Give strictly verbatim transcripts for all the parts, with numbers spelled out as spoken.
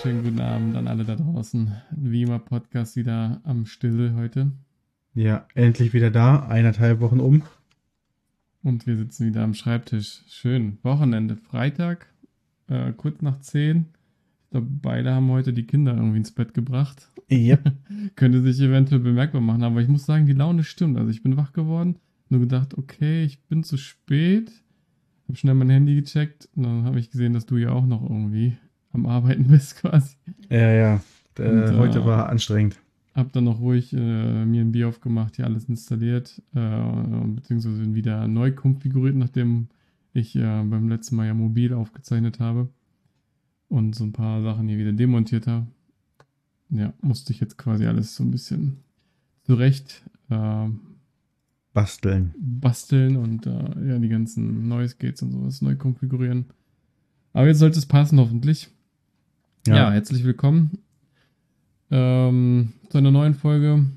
wunderschönen guten Abend an alle da draußen. Wie immer Podcast wieder am Stille heute. Ja, endlich wieder da, eineinhalb Wochen um. Und wir sitzen wieder am Schreibtisch. Schön. Wochenende, Freitag, äh, kurz nach zehn. Ich glaube, beide haben heute die Kinder irgendwie ins Bett gebracht. Yep. Könnte sich eventuell bemerkbar machen, aber ich muss sagen, die Laune stimmt. Also ich bin wach geworden, nur gedacht, okay, ich bin zu spät. Habe schnell mein Handy gecheckt und dann habe ich gesehen, dass du ja auch noch irgendwie am Arbeiten bist quasi. Ja, ja, äh, Und, heute äh, war anstrengend. Hab dann noch ruhig äh, mir ein Bier aufgemacht, hier alles installiert, äh, beziehungsweise wieder neu konfiguriert, nachdem ich äh, beim letzten Mal ja mobil aufgezeichnet habe und so ein paar Sachen hier wieder demontiert habe. Ja, musste ich jetzt quasi alles so ein bisschen zurecht äh, Basteln. basteln und äh, ja, die ganzen Noise Gates und sowas neu konfigurieren. Aber jetzt sollte es passen, hoffentlich. Ja, Ja, herzlich willkommen ähm, zu einer neuen Folge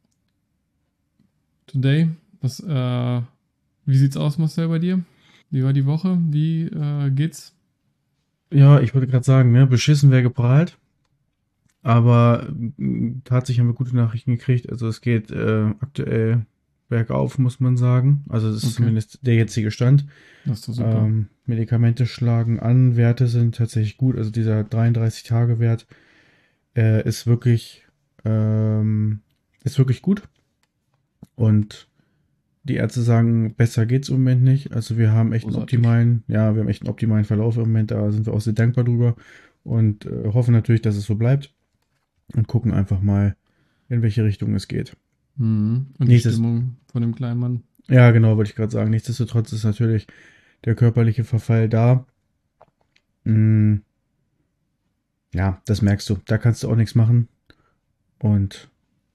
Today. Was, äh, wie sieht's aus, Marcel, bei dir? Wie war die Woche? Wie äh, geht's? ja, ich wollte gerade sagen, ne, beschissen wäre geprahlt. Aber mm, tatsächlich haben wir gute Nachrichten gekriegt. Also es geht äh, aktuell bergauf, muss man sagen. Also das ist Okay, zumindest der jetzige Stand. das ist doch super. Ähm, Medikamente schlagen an, Werte sind tatsächlich gut. Also dieser dreiunddreißig-Tage-Wert äh, ist wirklich, ähm, ist wirklich gut. Und die Ärzte sagen, besser geht's im Moment nicht. Also wir haben echt einen Großartig. optimalen, ja, wir haben echt einen optimalen Verlauf im Moment. Da sind wir auch sehr dankbar drüber und äh, hoffen natürlich, dass es so bleibt und gucken einfach mal, in welche Richtung es geht. Mhm. Und die Nächstes, Stimmung von dem kleinen Mann? ja, genau, wollte ich gerade sagen. Nichtsdestotrotz ist natürlich der körperliche Verfall da. Mm, ja, das merkst du. Da kannst du auch nichts machen. Und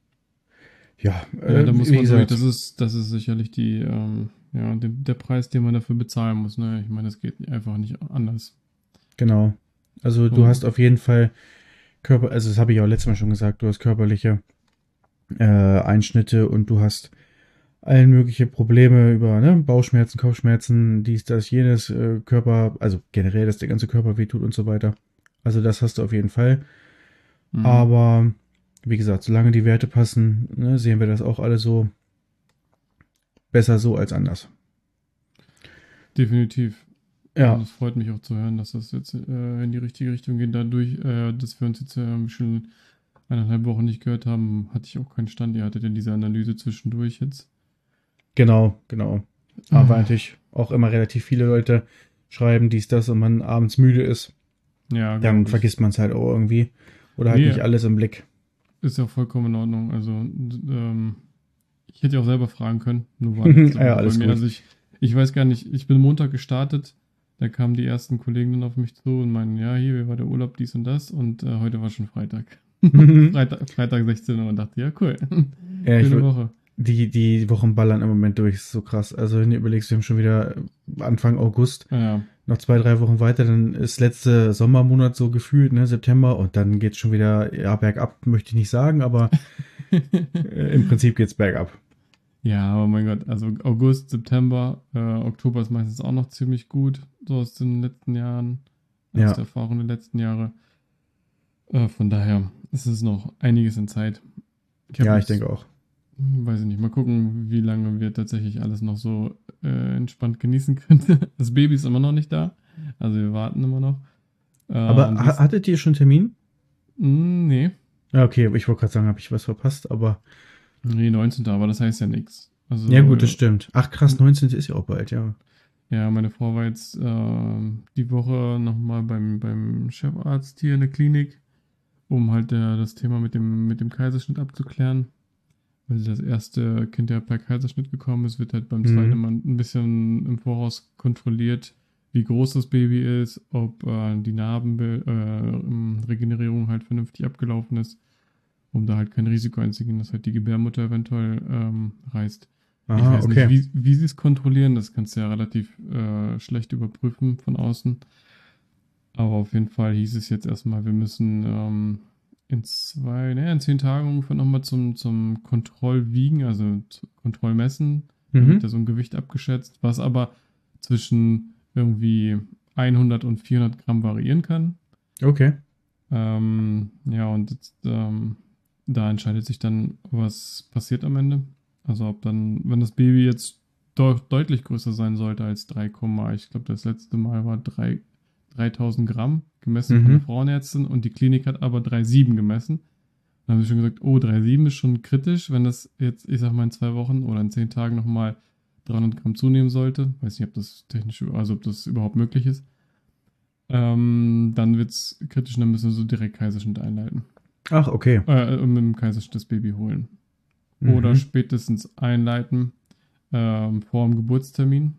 ja, Ja, äh, da muss wie man durch. gesagt, Das ist, das ist sicherlich die, ähm, ja, der, der Preis, den man dafür bezahlen muss. Ne? Ich meine, das geht einfach nicht anders. genau. Also du Und, hast auf jeden Fall Körper, also das habe ich auch letztes Mal schon gesagt, du hast körperliche äh, Einschnitte und du hast allen mögliche Probleme über ne, Bauchschmerzen, Kopfschmerzen, dies, das, jenes, äh, Körper, also generell, dass der ganze Körper wehtut und so weiter. Also das hast du auf jeden Fall. mhm. Aber wie gesagt, solange die Werte passen, ne, sehen wir das auch alle so besser so als anders. Definitiv. Und Ja, es freut mich auch zu hören, dass das jetzt äh, in die richtige Richtung geht. Dadurch, äh, dass wir uns jetzt äh, schon eineinhalb Wochen nicht gehört haben, hatte ich auch keinen Stand. Ihr hattet ja diese Analyse zwischendurch jetzt. genau, genau. Aber Ah, natürlich auch immer relativ viele Leute schreiben dies, das und man abends müde ist, ja, dann glaube ich. vergisst man es halt auch irgendwie. Oder halt Nee, nicht alles im Blick. ist ja vollkommen in Ordnung. Also, ähm, ich hätte ja auch selber fragen können. Nur war letzte Ja, Woche bei alles mir. gut. Also, ich, ich weiß gar nicht, ich bin Montag gestartet. Da kamen die ersten Kollegen dann auf mich zu und meinen, ja, hier, wie war der Urlaub, dies und das. Und äh, heute war schon Freitag. Freitag, Freitag sechzehn Uhr und dachte, ja, cool. Ja, ich Schöne würd, Woche. die, die Wochen ballern im Moment durch, ist so krass. Also, wenn du überlegst, wir haben schon wieder Anfang August, Ja, noch zwei, drei Wochen weiter, dann ist letzte Sommermonat so gefühlt, ne, September, und dann geht's schon wieder, ja, bergab, möchte ich nicht sagen, aber äh, im Prinzip geht's bergab. ja, aber mein Gott, also August, September, äh, Oktober ist meistens auch noch ziemlich gut, so aus den letzten Jahren, aus Ja, der Erfahrung der letzten Jahre. Äh, von daher ist es noch einiges in Zeit. Ich habe ja, ich jetzt, denke auch. hm, weiß ich nicht, mal gucken, wie lange wir tatsächlich alles noch so äh, entspannt genießen können. Das Baby ist immer noch nicht da, also wir warten immer noch. Äh, Aber und ha dies, hattet ihr schon einen Termin? mh, nee, Ja, okay, ich wollte gerade sagen, habe ich was verpasst, aber nee, neunzehnten aber das heißt ja nichts. ja, gut, das Also stimmt. Ach krass, neunzehnte ist ja auch bald, ja. ja, meine Frau war jetzt ähm, die Woche nochmal beim, beim Chefarzt hier in der Klinik, um halt der, das Thema mit dem, mit dem Kaiserschnitt abzuklären. Weil das erste Kind ja per Kaiserschnitt gekommen ist, wird halt beim zweiten Mhm. Mal ein bisschen im Voraus kontrolliert, wie groß das Baby ist, ob äh, die Narbenregenerierung halt vernünftig abgelaufen ist, um da halt kein Risiko einzugehen, dass halt die Gebärmutter eventuell ähm, reißt. Ich Aha, weiß nicht, okay. wie, wie sie es kontrollieren, das kannst du ja relativ äh, schlecht überprüfen von außen. Aber auf jeden Fall hieß es jetzt erstmal, wir müssen ähm, in zwei, ne, in zehn Tagen ungefähr nochmal zum, zum Kontrollwiegen, also zu Kontrollmessen. Da wird ja Mhm. so ein Gewicht abgeschätzt, was aber zwischen irgendwie hundert und vierhundert Gramm variieren kann. Okay. Ähm, ja, und jetzt, ähm, da entscheidet sich dann, was passiert am Ende. Also ob dann, wenn das Baby jetzt doch deutlich größer sein sollte als drei, ich glaube, das letzte Mal war drei dreitausend Gramm gemessen von der Mhm. Frauenärztin und die Klinik hat aber drei Komma sieben gemessen. Dann haben sie schon gesagt, oh, drei Komma sieben ist schon kritisch, wenn das jetzt, ich sag mal, in zwei Wochen oder in zehn Tagen nochmal dreihundert Gramm zunehmen sollte. Weiß nicht, ob das technisch, also ob das überhaupt möglich ist. Ähm, dann wird es kritisch und dann müssen wir so direkt Kaiserschnitt einleiten. Ach, okay. Äh, mit dem Kaiserschnitt das Baby holen. Oder Mhm. spätestens einleiten ähm, vor dem Geburtstermin.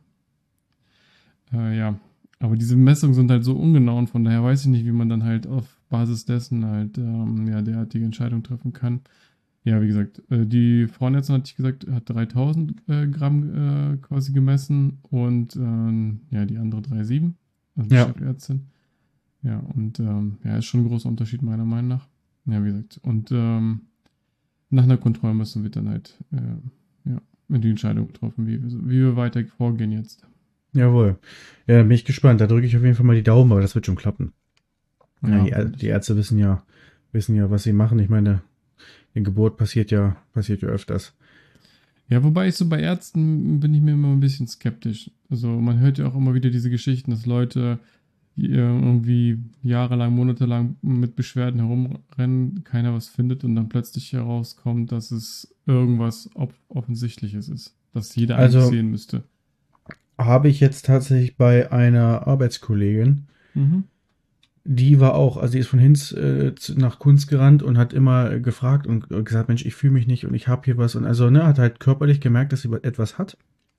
Äh, ja, aber diese Messungen sind halt so ungenau und von daher weiß ich nicht, wie man dann halt auf Basis dessen halt ähm, ja, derartige Entscheidungen treffen kann. Ja, wie gesagt, äh, die Frauenärztin hatte ich gesagt, hat dreitausend äh, Gramm äh, quasi gemessen und ähm, ja, die andere drei Komma sieben, also die Ja. Chefärztin. Ja, und ähm, ja, ist schon ein großer Unterschied meiner Meinung nach. Ja, wie gesagt, und ähm, nach einer Kontrollmessung wird dann halt äh, ja, die Entscheidung getroffen, wie, wir- wie wir weiter vorgehen jetzt. Jawohl. Ja, dann bin ich gespannt. Da drücke ich auf jeden Fall mal die Daumen, aber das wird schon klappen. Ja, Ja, die, Ä- die hoffentlich. Ärzte wissen ja, wissen ja, was sie machen. Ich meine, eine Geburt passiert ja, passiert ja öfters. Ja, wobei ich so bei Ärzten bin ich mir immer ein bisschen skeptisch. Also man hört ja auch immer wieder diese Geschichten, dass Leute die irgendwie jahrelang, monatelang mit Beschwerden herumrennen, keiner was findet und dann plötzlich herauskommt, dass es irgendwas ob Offensichtliches ist, das jeder eigentlich Also sehen müsste. habe ich jetzt tatsächlich bei einer Arbeitskollegin, Mhm. die war auch, also die ist von Hinz äh, zu- nach Kunst gerannt und hat immer gefragt und äh, gesagt, Mensch, ich fühle mich nicht und ich habe hier was und also, ne, hat halt körperlich gemerkt, dass sie etwas hat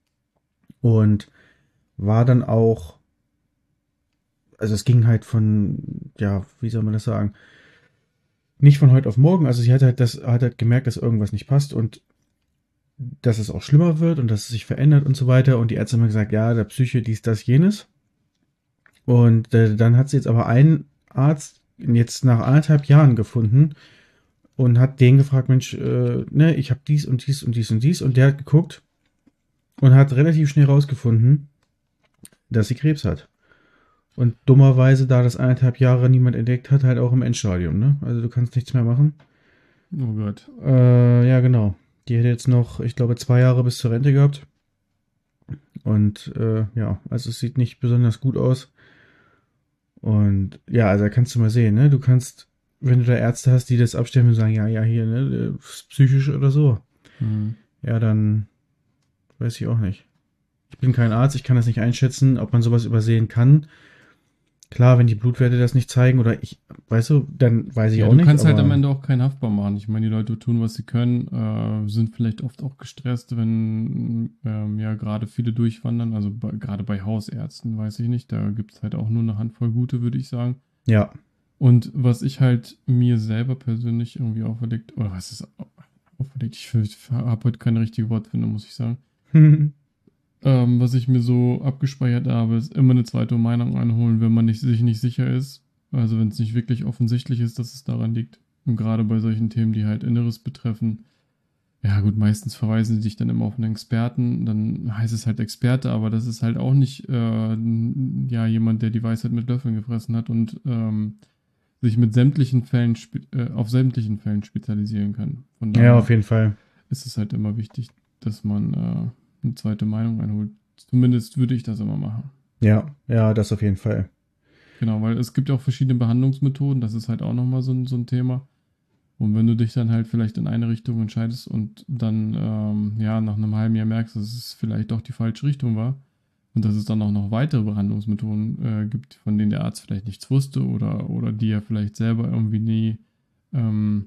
und war dann auch, also es ging halt von, ja, wie soll man das sagen, nicht von heute auf morgen, also sie hat halt das, hat halt gemerkt, dass irgendwas nicht passt und dass es auch schlimmer wird und dass es sich verändert und so weiter und die Ärzte haben gesagt, ja, der Psyche, dies, das, jenes und äh, dann hat sie jetzt aber einen Arzt jetzt nach anderthalb Jahren gefunden, und hat den gefragt, Mensch, äh, ne, ich habe dies und dies und dies und dies und der hat geguckt und hat relativ schnell rausgefunden, dass sie Krebs hat. Und dummerweise, da das eineinhalb Jahre niemand entdeckt hat, halt auch im Endstadium, ne? Also du kannst nichts mehr machen. Oh Gott. Äh, ja, genau. Die hätte jetzt noch, ich glaube, zwei Jahre bis zur Rente gehabt. Und äh, ja, also es sieht nicht besonders gut aus. Und ja, also da kannst du mal sehen, ne? Du kannst, wenn du da Ärzte hast, die das abstellen und sagen, ja, ja, hier, ne, psychisch oder so. Mhm. Ja, dann weiß ich auch nicht. Ich bin kein Arzt, ich kann das nicht einschätzen, ob man sowas übersehen kann. Klar, wenn die Blutwerte das nicht zeigen oder ich, weißt du, dann weiß ich Ja, auch du nicht, kannst halt am aber Ende auch keinen haftbar machen. Ich meine, die Leute tun, was sie können, äh, sind vielleicht oft auch gestresst, wenn ähm, ja gerade viele durchwandern. Also bei, gerade bei Hausärzten, weiß ich nicht. Da gibt es halt auch nur eine Handvoll gute, würde ich sagen. ja. Und was ich halt mir selber persönlich irgendwie auferlegt, oder was ist auferlegt? Ich, ich habe heute keine richtige Wortfindung, muss ich sagen. Ähm, was ich mir so abgespeichert habe, ist immer eine zweite Meinung einholen, wenn man nicht, sich nicht sicher ist. Also wenn es nicht wirklich offensichtlich ist, dass es daran liegt. Und gerade bei solchen Themen, die halt Inneres betreffen. Ja gut, meistens verweisen sie dich dann immer auf einen Experten. Dann heißt es halt Experte, aber das ist halt auch nicht äh, ja, jemand, der die Weisheit mit Löffeln gefressen hat und ähm, sich mit sämtlichen Fällen äh, auf sämtlichen Fällen spezialisieren kann. Von Ja, auf daher jeden Fall. ist es halt immer wichtig, dass man äh, eine zweite Meinung einholt. Zumindest würde ich das immer machen. Ja, ja, das auf jeden Fall. Genau, weil es gibt ja auch verschiedene Behandlungsmethoden, das ist halt auch nochmal so ein, so ein Thema. Und wenn du dich dann halt vielleicht in eine Richtung entscheidest und dann ähm, ja nach einem halben Jahr merkst, dass es vielleicht doch die falsche Richtung war und dass es dann auch noch weitere Behandlungsmethoden äh, gibt, von denen der Arzt vielleicht nichts wusste oder, oder die er vielleicht selber irgendwie nie ähm,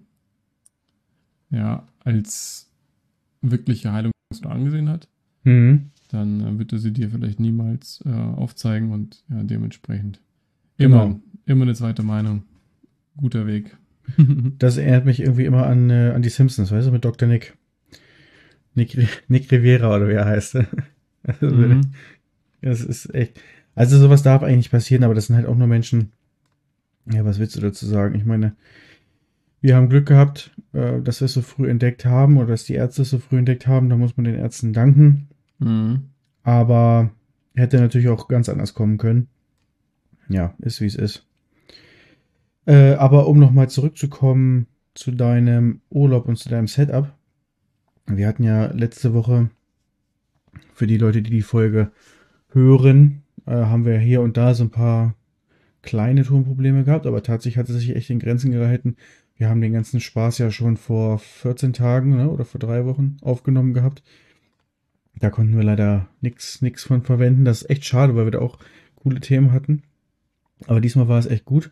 ja, als wirkliche Heilung angesehen hat, Mhm, dann äh, wird er sie dir vielleicht niemals äh, aufzeigen und ja, dementsprechend immer, genau. immer eine zweite Meinung. Guter Weg. Das erinnert mich irgendwie immer an, äh, an die Simpsons, weißt du, mit Doktor Nick. Nick, Nick Rivera oder wie er heißt. Also, Mhm. das ist echt. Also sowas darf eigentlich nicht passieren, aber das sind halt auch nur Menschen. Ja, was willst du dazu sagen? Ich meine, wir haben Glück gehabt, äh, dass wir es so früh entdeckt haben oder dass die Ärzte es so früh entdeckt haben. Da muss man den Ärzten danken. Mhm. Aber hätte natürlich auch ganz anders kommen können. Ja, ist wie es ist. Äh, aber um nochmal zurückzukommen zu deinem Urlaub und zu deinem Setup. Wir hatten ja letzte Woche, für die Leute, die die Folge hören, äh, haben wir hier und da so ein paar kleine Tonprobleme gehabt, aber tatsächlich hat es sich echt in Grenzen gehalten. Wir haben den ganzen Spaß ja schon vor vierzehn Tagen, ne, oder vor drei Wochen aufgenommen gehabt. Da konnten wir leider nichts nix von verwenden. Das ist echt schade, weil wir da auch coole Themen hatten. Aber diesmal war es echt gut.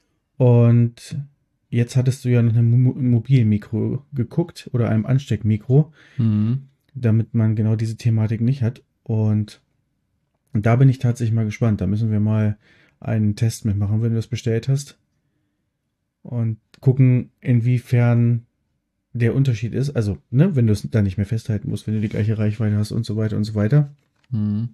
Und jetzt hattest du ja nach einem Mo- Mobilmikro geguckt oder einem Ansteckmikro, Mhm. damit man genau diese Thematik nicht hat. Und da bin ich tatsächlich mal gespannt. Da müssen wir mal einen Test mitmachen, wenn du das bestellt hast. Und gucken, inwiefern der Unterschied ist. Also, ne, wenn du es dann nicht mehr festhalten musst, wenn du die gleiche Reichweite hast und so weiter und so weiter. Mhm.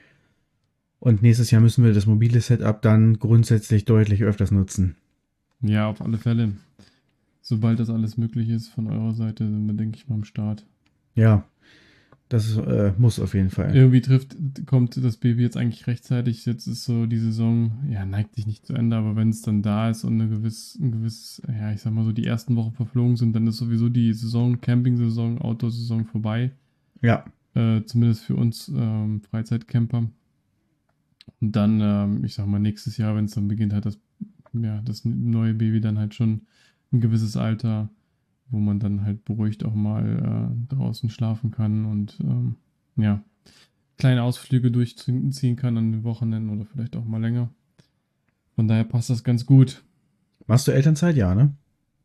Und nächstes Jahr müssen wir das mobile Setup dann grundsätzlich deutlich öfters nutzen. Ja, auf alle Fälle. Sobald das alles möglich ist von eurer Seite, sind wir, denke ich, mal am Start. Ja, das äh, muss auf jeden Fall. Irgendwie trifft, kommt das Baby jetzt eigentlich rechtzeitig. Jetzt ist so die Saison, ja, neigt sich nicht zu Ende, aber wenn es dann da ist und eine gewiss, ein gewiss, ja, ich sag mal so, die ersten Wochen verflogen sind, dann ist sowieso die Saison, Camping-Saison, Outdoor-Saison vorbei. Ja, Äh, zumindest für uns ähm, Freizeitcamper. Und dann, ähm, ich sag mal, nächstes Jahr, wenn es dann beginnt, hat das, ja, das neue Baby dann halt schon ein gewisses Alter, wo man dann halt beruhigt auch mal äh, draußen schlafen kann und ähm, ja, kleine Ausflüge durchziehen kann an den Wochenenden oder vielleicht auch mal länger. Von daher passt das ganz gut. machst du Elternzeit? Ja, ne?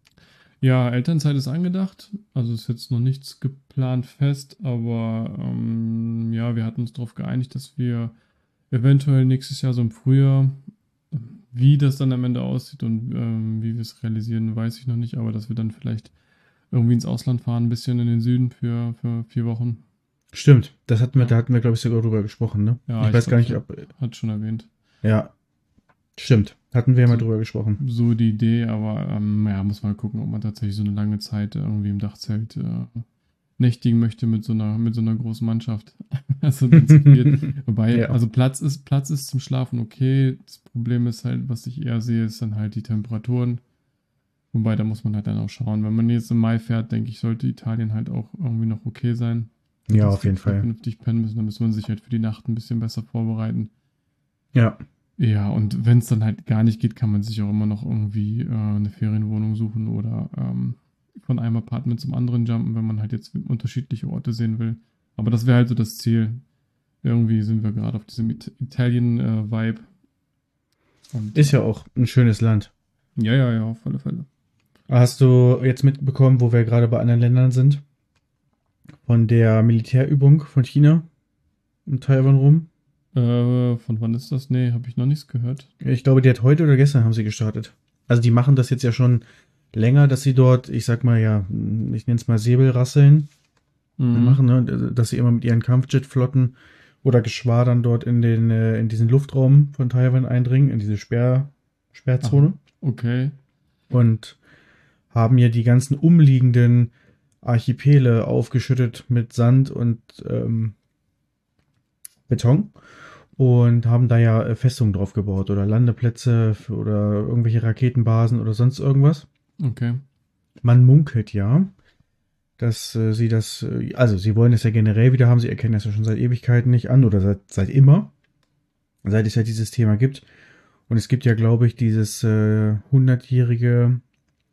Ja, Elternzeit ist angedacht. Also ist jetzt noch nichts geplant fest, aber ähm, ja, wir hatten uns darauf geeinigt, dass wir eventuell nächstes Jahr so im Frühjahr, wie das dann am Ende aussieht und ähm, wie wir es realisieren, weiß ich noch nicht, aber dass wir dann vielleicht irgendwie ins Ausland fahren, ein bisschen in den Süden für, für vier Wochen. Stimmt, das hatten wir, Ja, da hatten wir, glaube ich, sogar drüber gesprochen, ne? ja, Ich ich weiß gar glaube, ich nicht, habe ob. hat schon erwähnt. Ja, stimmt. Hatten wir ja mal So, drüber gesprochen. so die Idee, aber ähm, ja, muss mal gucken, ob man tatsächlich so eine lange Zeit irgendwie im Dachzelt äh, nächtigen möchte mit so einer, mit so einer großen Mannschaft. Also dann zu viert. Wobei, Ja. also Platz ist, Platz ist zum Schlafen okay. Das Problem ist halt, was ich eher sehe, ist dann halt die Temperaturen. Wobei, da muss man halt dann auch schauen. Wenn man jetzt im Mai fährt, denke ich, sollte Italien halt auch irgendwie noch okay sein. Ja, Dass auf die jeden da Fall. vernünftig pennen müssen. Da muss man sich halt für die Nacht ein bisschen besser vorbereiten. Ja. Ja, und wenn es dann halt gar nicht geht, kann man sich auch immer noch irgendwie äh, eine Ferienwohnung suchen oder ähm, von einem Apartment zum anderen jumpen, wenn man halt jetzt unterschiedliche Orte sehen will. Aber das wäre halt so das Ziel. Irgendwie sind wir gerade auf diesem It Italien-Vibe. Und Ist ja äh, auch ein schönes Land. ja, ja, ja, auf alle Fälle. Hast du jetzt mitbekommen, wo wir gerade bei anderen Ländern sind? Von der Militärübung von China um Taiwan rum? Äh, von wann ist das? Nee, habe ich noch nichts gehört. Ich glaube, die hat heute oder gestern haben sie gestartet. Also die machen das jetzt ja schon länger, dass sie dort, ich sag mal ja, ich nenne es mal Säbelrasseln Mhm. machen, ne? Dass sie immer mit ihren Kampfjetflotten oder Geschwadern dort in den äh, in diesen Luftraum von Taiwan eindringen, in diese Sperr Ach, Sperrzone okay. und haben ja die ganzen umliegenden Archipele aufgeschüttet mit Sand und ähm, Beton und haben da ja äh, Festungen drauf gebaut oder Landeplätze für, oder irgendwelche Raketenbasen oder sonst irgendwas. Okay. Man munkelt ja, dass äh, sie das, äh, also sie wollen es ja generell wieder haben, sie erkennen das ja schon seit Ewigkeiten nicht an oder seit, seit immer, seit es ja dieses Thema gibt. Und es gibt ja, glaube ich, dieses äh, hundertjährige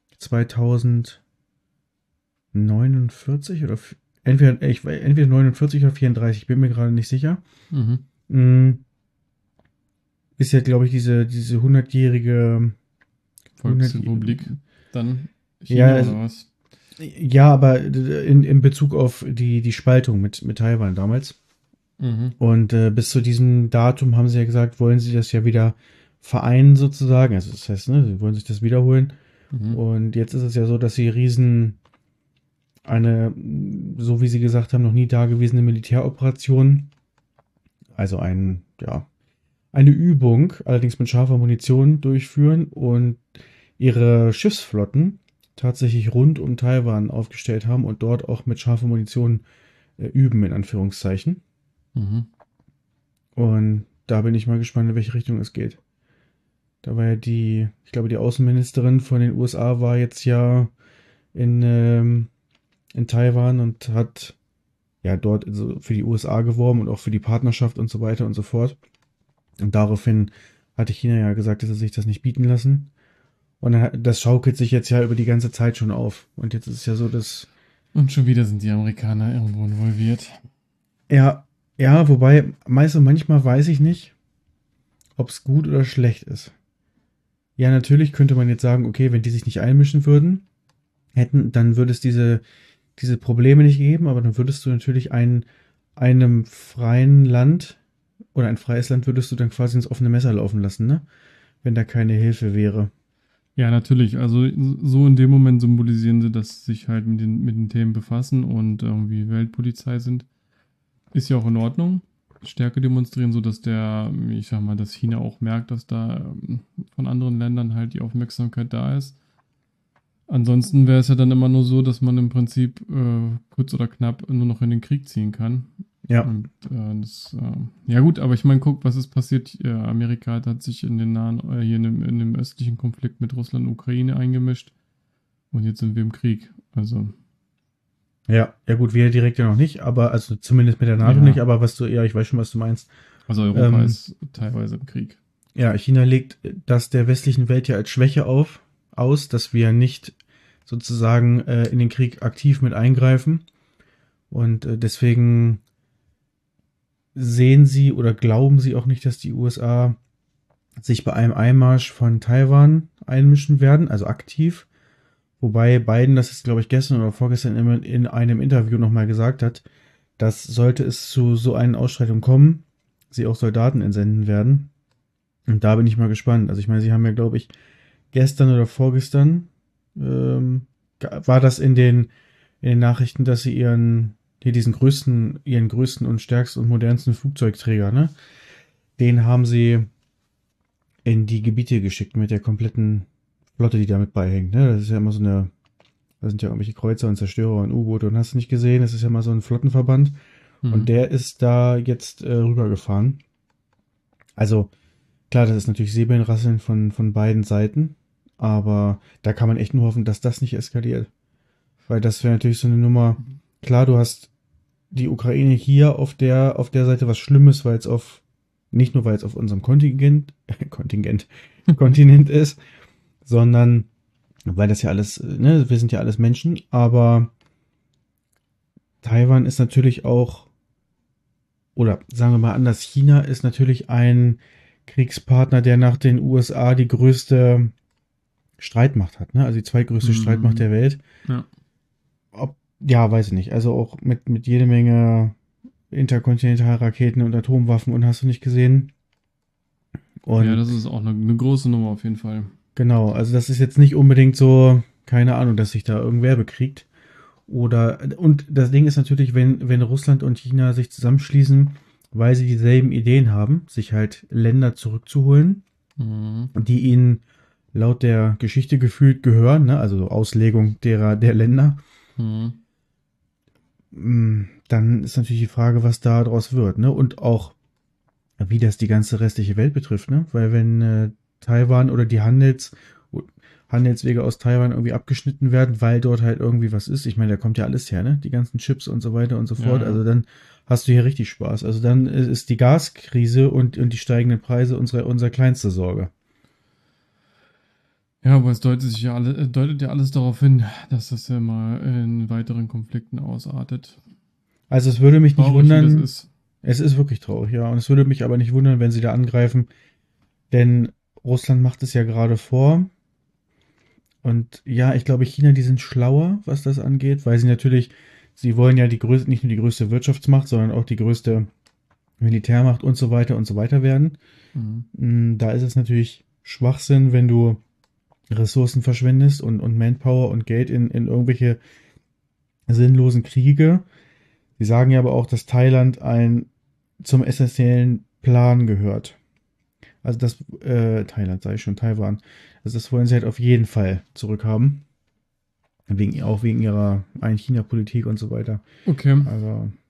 zweitausendneunundvierzig oder f- entweder, ich, entweder neunundvierzig oder vierunddreißig, ich bin mir gerade nicht sicher. Mhm. Mm, ist ja, glaube ich, diese, diese hundertjährige hundert, Volksrepublik. Dann ja, China also, oder was? ja, aber in, in Bezug auf die, die Spaltung mit, mit Taiwan damals. Mhm. Und äh, bis zu diesem Datum haben sie ja gesagt, wollen sie das ja wieder vereinen sozusagen. Also das heißt, ne, sie wollen sich das wiederholen. Mhm. Und jetzt ist es ja so, dass sie riesen eine, so wie sie gesagt haben, noch nie dagewesene Militäroperation, also ein, ja, eine Übung, allerdings mit scharfer Munition durchführen und ihre Schiffsflotten tatsächlich rund um Taiwan aufgestellt haben und dort auch mit scharfer Munition äh, üben, in Anführungszeichen. Mhm. Und da bin ich mal gespannt, in welche Richtung es geht. Da war ja die, ich glaube, die Außenministerin von den U S A war jetzt ja in, ähm, in Taiwan und hat ja dort so für die U S A geworben und auch für die Partnerschaft und so weiter und so fort. Und daraufhin hatte China ja gesagt, dass sie sich das nicht bieten lassen. Und dann, hat- das schaukelt sich jetzt ja über die ganze Zeit schon auf. Und jetzt ist es ja so, dass, Und schon wieder sind die Amerikaner irgendwo involviert. ja, ja, wobei, meist und manchmal weiß ich nicht, ob es gut oder schlecht ist. Ja, natürlich könnte man jetzt sagen, okay, wenn die sich nicht einmischen würden, hätten, dann würde es diese, diese Probleme nicht geben, aber dann würdest du natürlich ein, einem freien Land oder ein freies Land würdest du dann quasi ins offene Messer laufen lassen, ne? Wenn da keine Hilfe wäre. Ja, natürlich. Also so in dem Moment symbolisieren sie, dass sie sich halt mit den, mit den Themen befassen und irgendwie Weltpolizei sind. Ist ja auch in Ordnung. Stärke demonstrieren, sodass der, ich sag mal, dass China auch merkt, dass da ähm, von anderen Ländern halt die Aufmerksamkeit da ist. Ansonsten wäre es ja dann immer nur so, dass man im Prinzip äh, kurz oder knapp nur noch in den Krieg ziehen kann. Ja, Und äh, das, äh, ja gut, aber ich meine, guck, was ist passiert? Äh, Amerika hat, hat sich in den nahen, äh, hier in dem, in dem östlichen Konflikt mit Russland und Ukraine eingemischt und jetzt sind wir im Krieg. Also, ja, ja gut, wir direkt ja noch nicht, aber also zumindest mit der NATO ja, nicht, aber was du, ja, ich weiß schon, was du meinst. also Europa Ähm, ist teilweise im Krieg. ja, China legt das der westlichen Welt ja als Schwäche auf, aus, dass wir nicht sozusagen äh, in den Krieg aktiv mit eingreifen. Und äh, deswegen sehen sie oder glauben sie auch nicht, dass die U S A sich bei einem Einmarsch von Taiwan einmischen werden, also aktiv. Wobei Biden das jetzt, glaube ich, gestern oder vorgestern in, in einem Interview nochmal gesagt hat, dass sollte es zu so einen Ausschreitungen kommen, sie auch Soldaten entsenden werden. Und da bin ich mal gespannt. Also ich meine, sie haben ja, glaube ich, gestern oder vorgestern ähm, war das in den, in den Nachrichten, dass sie ihren, hier diesen größten, ihren größten und stärksten und modernsten Flugzeugträger, ne? Den haben sie in die Gebiete geschickt mit der kompletten Flotte, die damit beihängt, ne? Das ist ja immer so eine, da sind ja irgendwelche Kreuzer und Zerstörer und U-Boote und hast du nicht gesehen, das ist ja mal so ein Flottenverband. Mhm. Und der ist da jetzt äh, rübergefahren. Also, klar, das ist natürlich Säbelrasseln von, von beiden Seiten, aber da kann man echt nur hoffen, dass das nicht eskaliert. Weil das wäre natürlich so eine Nummer. Klar, du hast die Ukraine hier auf der, auf der Seite was Schlimmes, weil es auf, nicht nur weil es auf unserem Kontingent, Kontingent, Kontinent ist, sondern weil das ja alles, ne, wir sind ja alles Menschen, aber Taiwan ist natürlich auch, oder sagen wir mal anders, China ist natürlich ein Kriegspartner, der nach den U S A die größte Streitmacht hat, ne? Also die zweitgrößte Mhm. Streitmacht der Welt. Ja. Ob, ja, weiß ich nicht. Also auch mit, mit jede Menge Interkontinentalraketen und Atomwaffen und hast du nicht gesehen. Und Ja, das ist auch eine, eine große Nummer auf jeden Fall. genau, also das ist jetzt nicht unbedingt so, keine Ahnung, dass sich da irgendwer bekriegt. Oder, und das Ding ist natürlich, wenn, wenn Russland und China sich zusammenschließen, weil sie dieselben Ideen haben, sich halt Länder zurückzuholen, Mhm. die ihnen laut der Geschichte gefühlt gehören, ne? Also so Auslegung derer, der Länder, Mhm. mm, dann ist natürlich die Frage, was da draus wird, ne? Und auch, wie das die ganze restliche Welt betrifft, ne? Weil wenn äh, Taiwan oder die Handels, Handelswege aus Taiwan irgendwie abgeschnitten werden, weil dort halt irgendwie was ist. Ich meine, da kommt ja alles her, ne? Die ganzen Chips und so weiter und so fort. Ja, ja. Also dann hast du hier richtig Spaß. Also dann ist die Gaskrise und, und die steigenden Preise unsere, unsere kleinste Sorge. Ja, aber es deutet sich ja alle, äh, deutet ja alles darauf hin, dass das ja mal in weiteren Konflikten ausartet. Also es würde mich nicht Traurig, wie das wundern, ist. es ist wirklich traurig, ja. Und es würde mich aber nicht wundern, wenn sie da angreifen, denn Russland macht es ja gerade vor. Und ja, ich glaube, China, die sind schlauer, was das angeht, weil sie natürlich, sie wollen ja die größte, nicht nur die größte Wirtschaftsmacht, sondern auch die größte Militärmacht und so weiter und so weiter werden. Mhm. Mm, Da ist es natürlich Schwachsinn, wenn du Ressourcen verschwendest und, und Manpower und Geld in, in irgendwelche sinnlosen Kriege. Sie sagen ja aber auch, dass Thailand ein zum essentiellen Plan gehört. Also das, äh, Thailand sei schon, Taiwan. Also das wollen sie halt auf jeden Fall zurückhaben. Wegen, auch wegen ihrer Ein-China-Politik und so weiter. Okay. Also,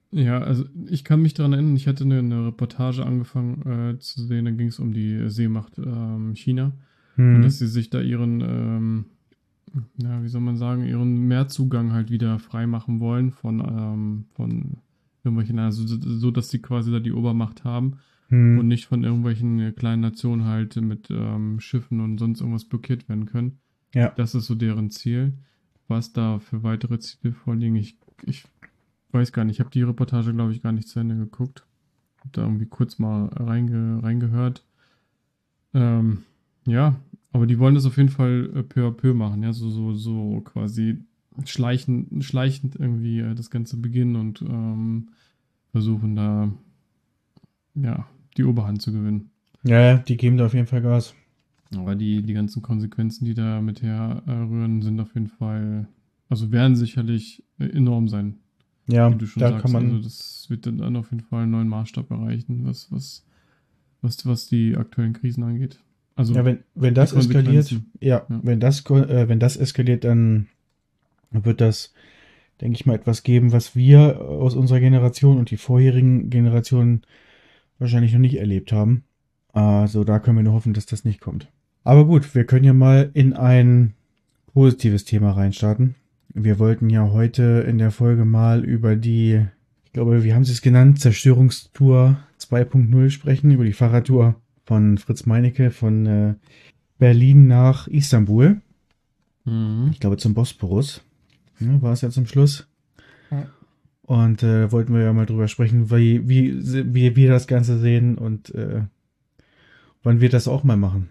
Ja, also ich kann mich daran erinnern, ich hatte eine, eine Reportage angefangen äh, zu sehen, da ging es um die Seemacht ähm, China und dass Hm. sie sich da ihren, ähm, ja, wie soll man sagen, ihren Meerzugang halt wieder frei machen wollen von, ähm, von irgendwelchen, also so, so, dass sie quasi da die Obermacht haben Hm. und nicht von irgendwelchen äh, kleinen Nationen halt mit ähm, Schiffen und sonst irgendwas blockiert werden können. Ja. Das ist so deren Ziel. Was da für weitere Ziele vorliegen, ich, ich weiß gar nicht. Ich habe die Reportage, glaube ich, gar nicht zu Ende geguckt. Hab da irgendwie kurz mal reinge, reingehört. Ähm, ja, aber die wollen das auf jeden Fall äh, peu à peu machen, ja, so, so, so quasi schleichend, schleichend irgendwie äh, das Ganze beginnen und ähm, versuchen da, ja, die Oberhand zu gewinnen. Ja, ja, die geben da auf jeden Fall Gas. Aber die, die ganzen Konsequenzen, die da mit herrühren, sind auf jeden Fall, also werden sicherlich äh, enorm sein, wie Ja, du schon da kann sagst. Also man, das wird dann auf jeden Fall einen neuen Maßstab erreichen, was, was, was, was die aktuellen Krisen angeht. Also ja, wenn, wenn die das eskaliert, Konsequenzen. ja, Ja. wenn das, ko- äh, wenn das eskaliert, dann wird das, denke ich mal, etwas geben, was wir aus unserer Generation und die vorherigen Generationen wahrscheinlich noch nicht erlebt haben. Also da können wir nur hoffen, dass das nicht kommt. Aber gut, wir können ja mal in ein positives Thema reinstarten. Wir wollten ja heute in der Folge mal über die, ich glaube, wie haben Sie es genannt, Zerstörungstour zwei Punkt null sprechen, über die Fahrradtour von Fritz Meinecke von äh, Berlin nach Istanbul. Mhm. Ich glaube zum Bosporus. Ja, war es ja zum Schluss. Ja. Und äh, wollten wir ja mal drüber sprechen, wie, wie, wie wir das Ganze sehen und äh, wann wir das auch mal machen.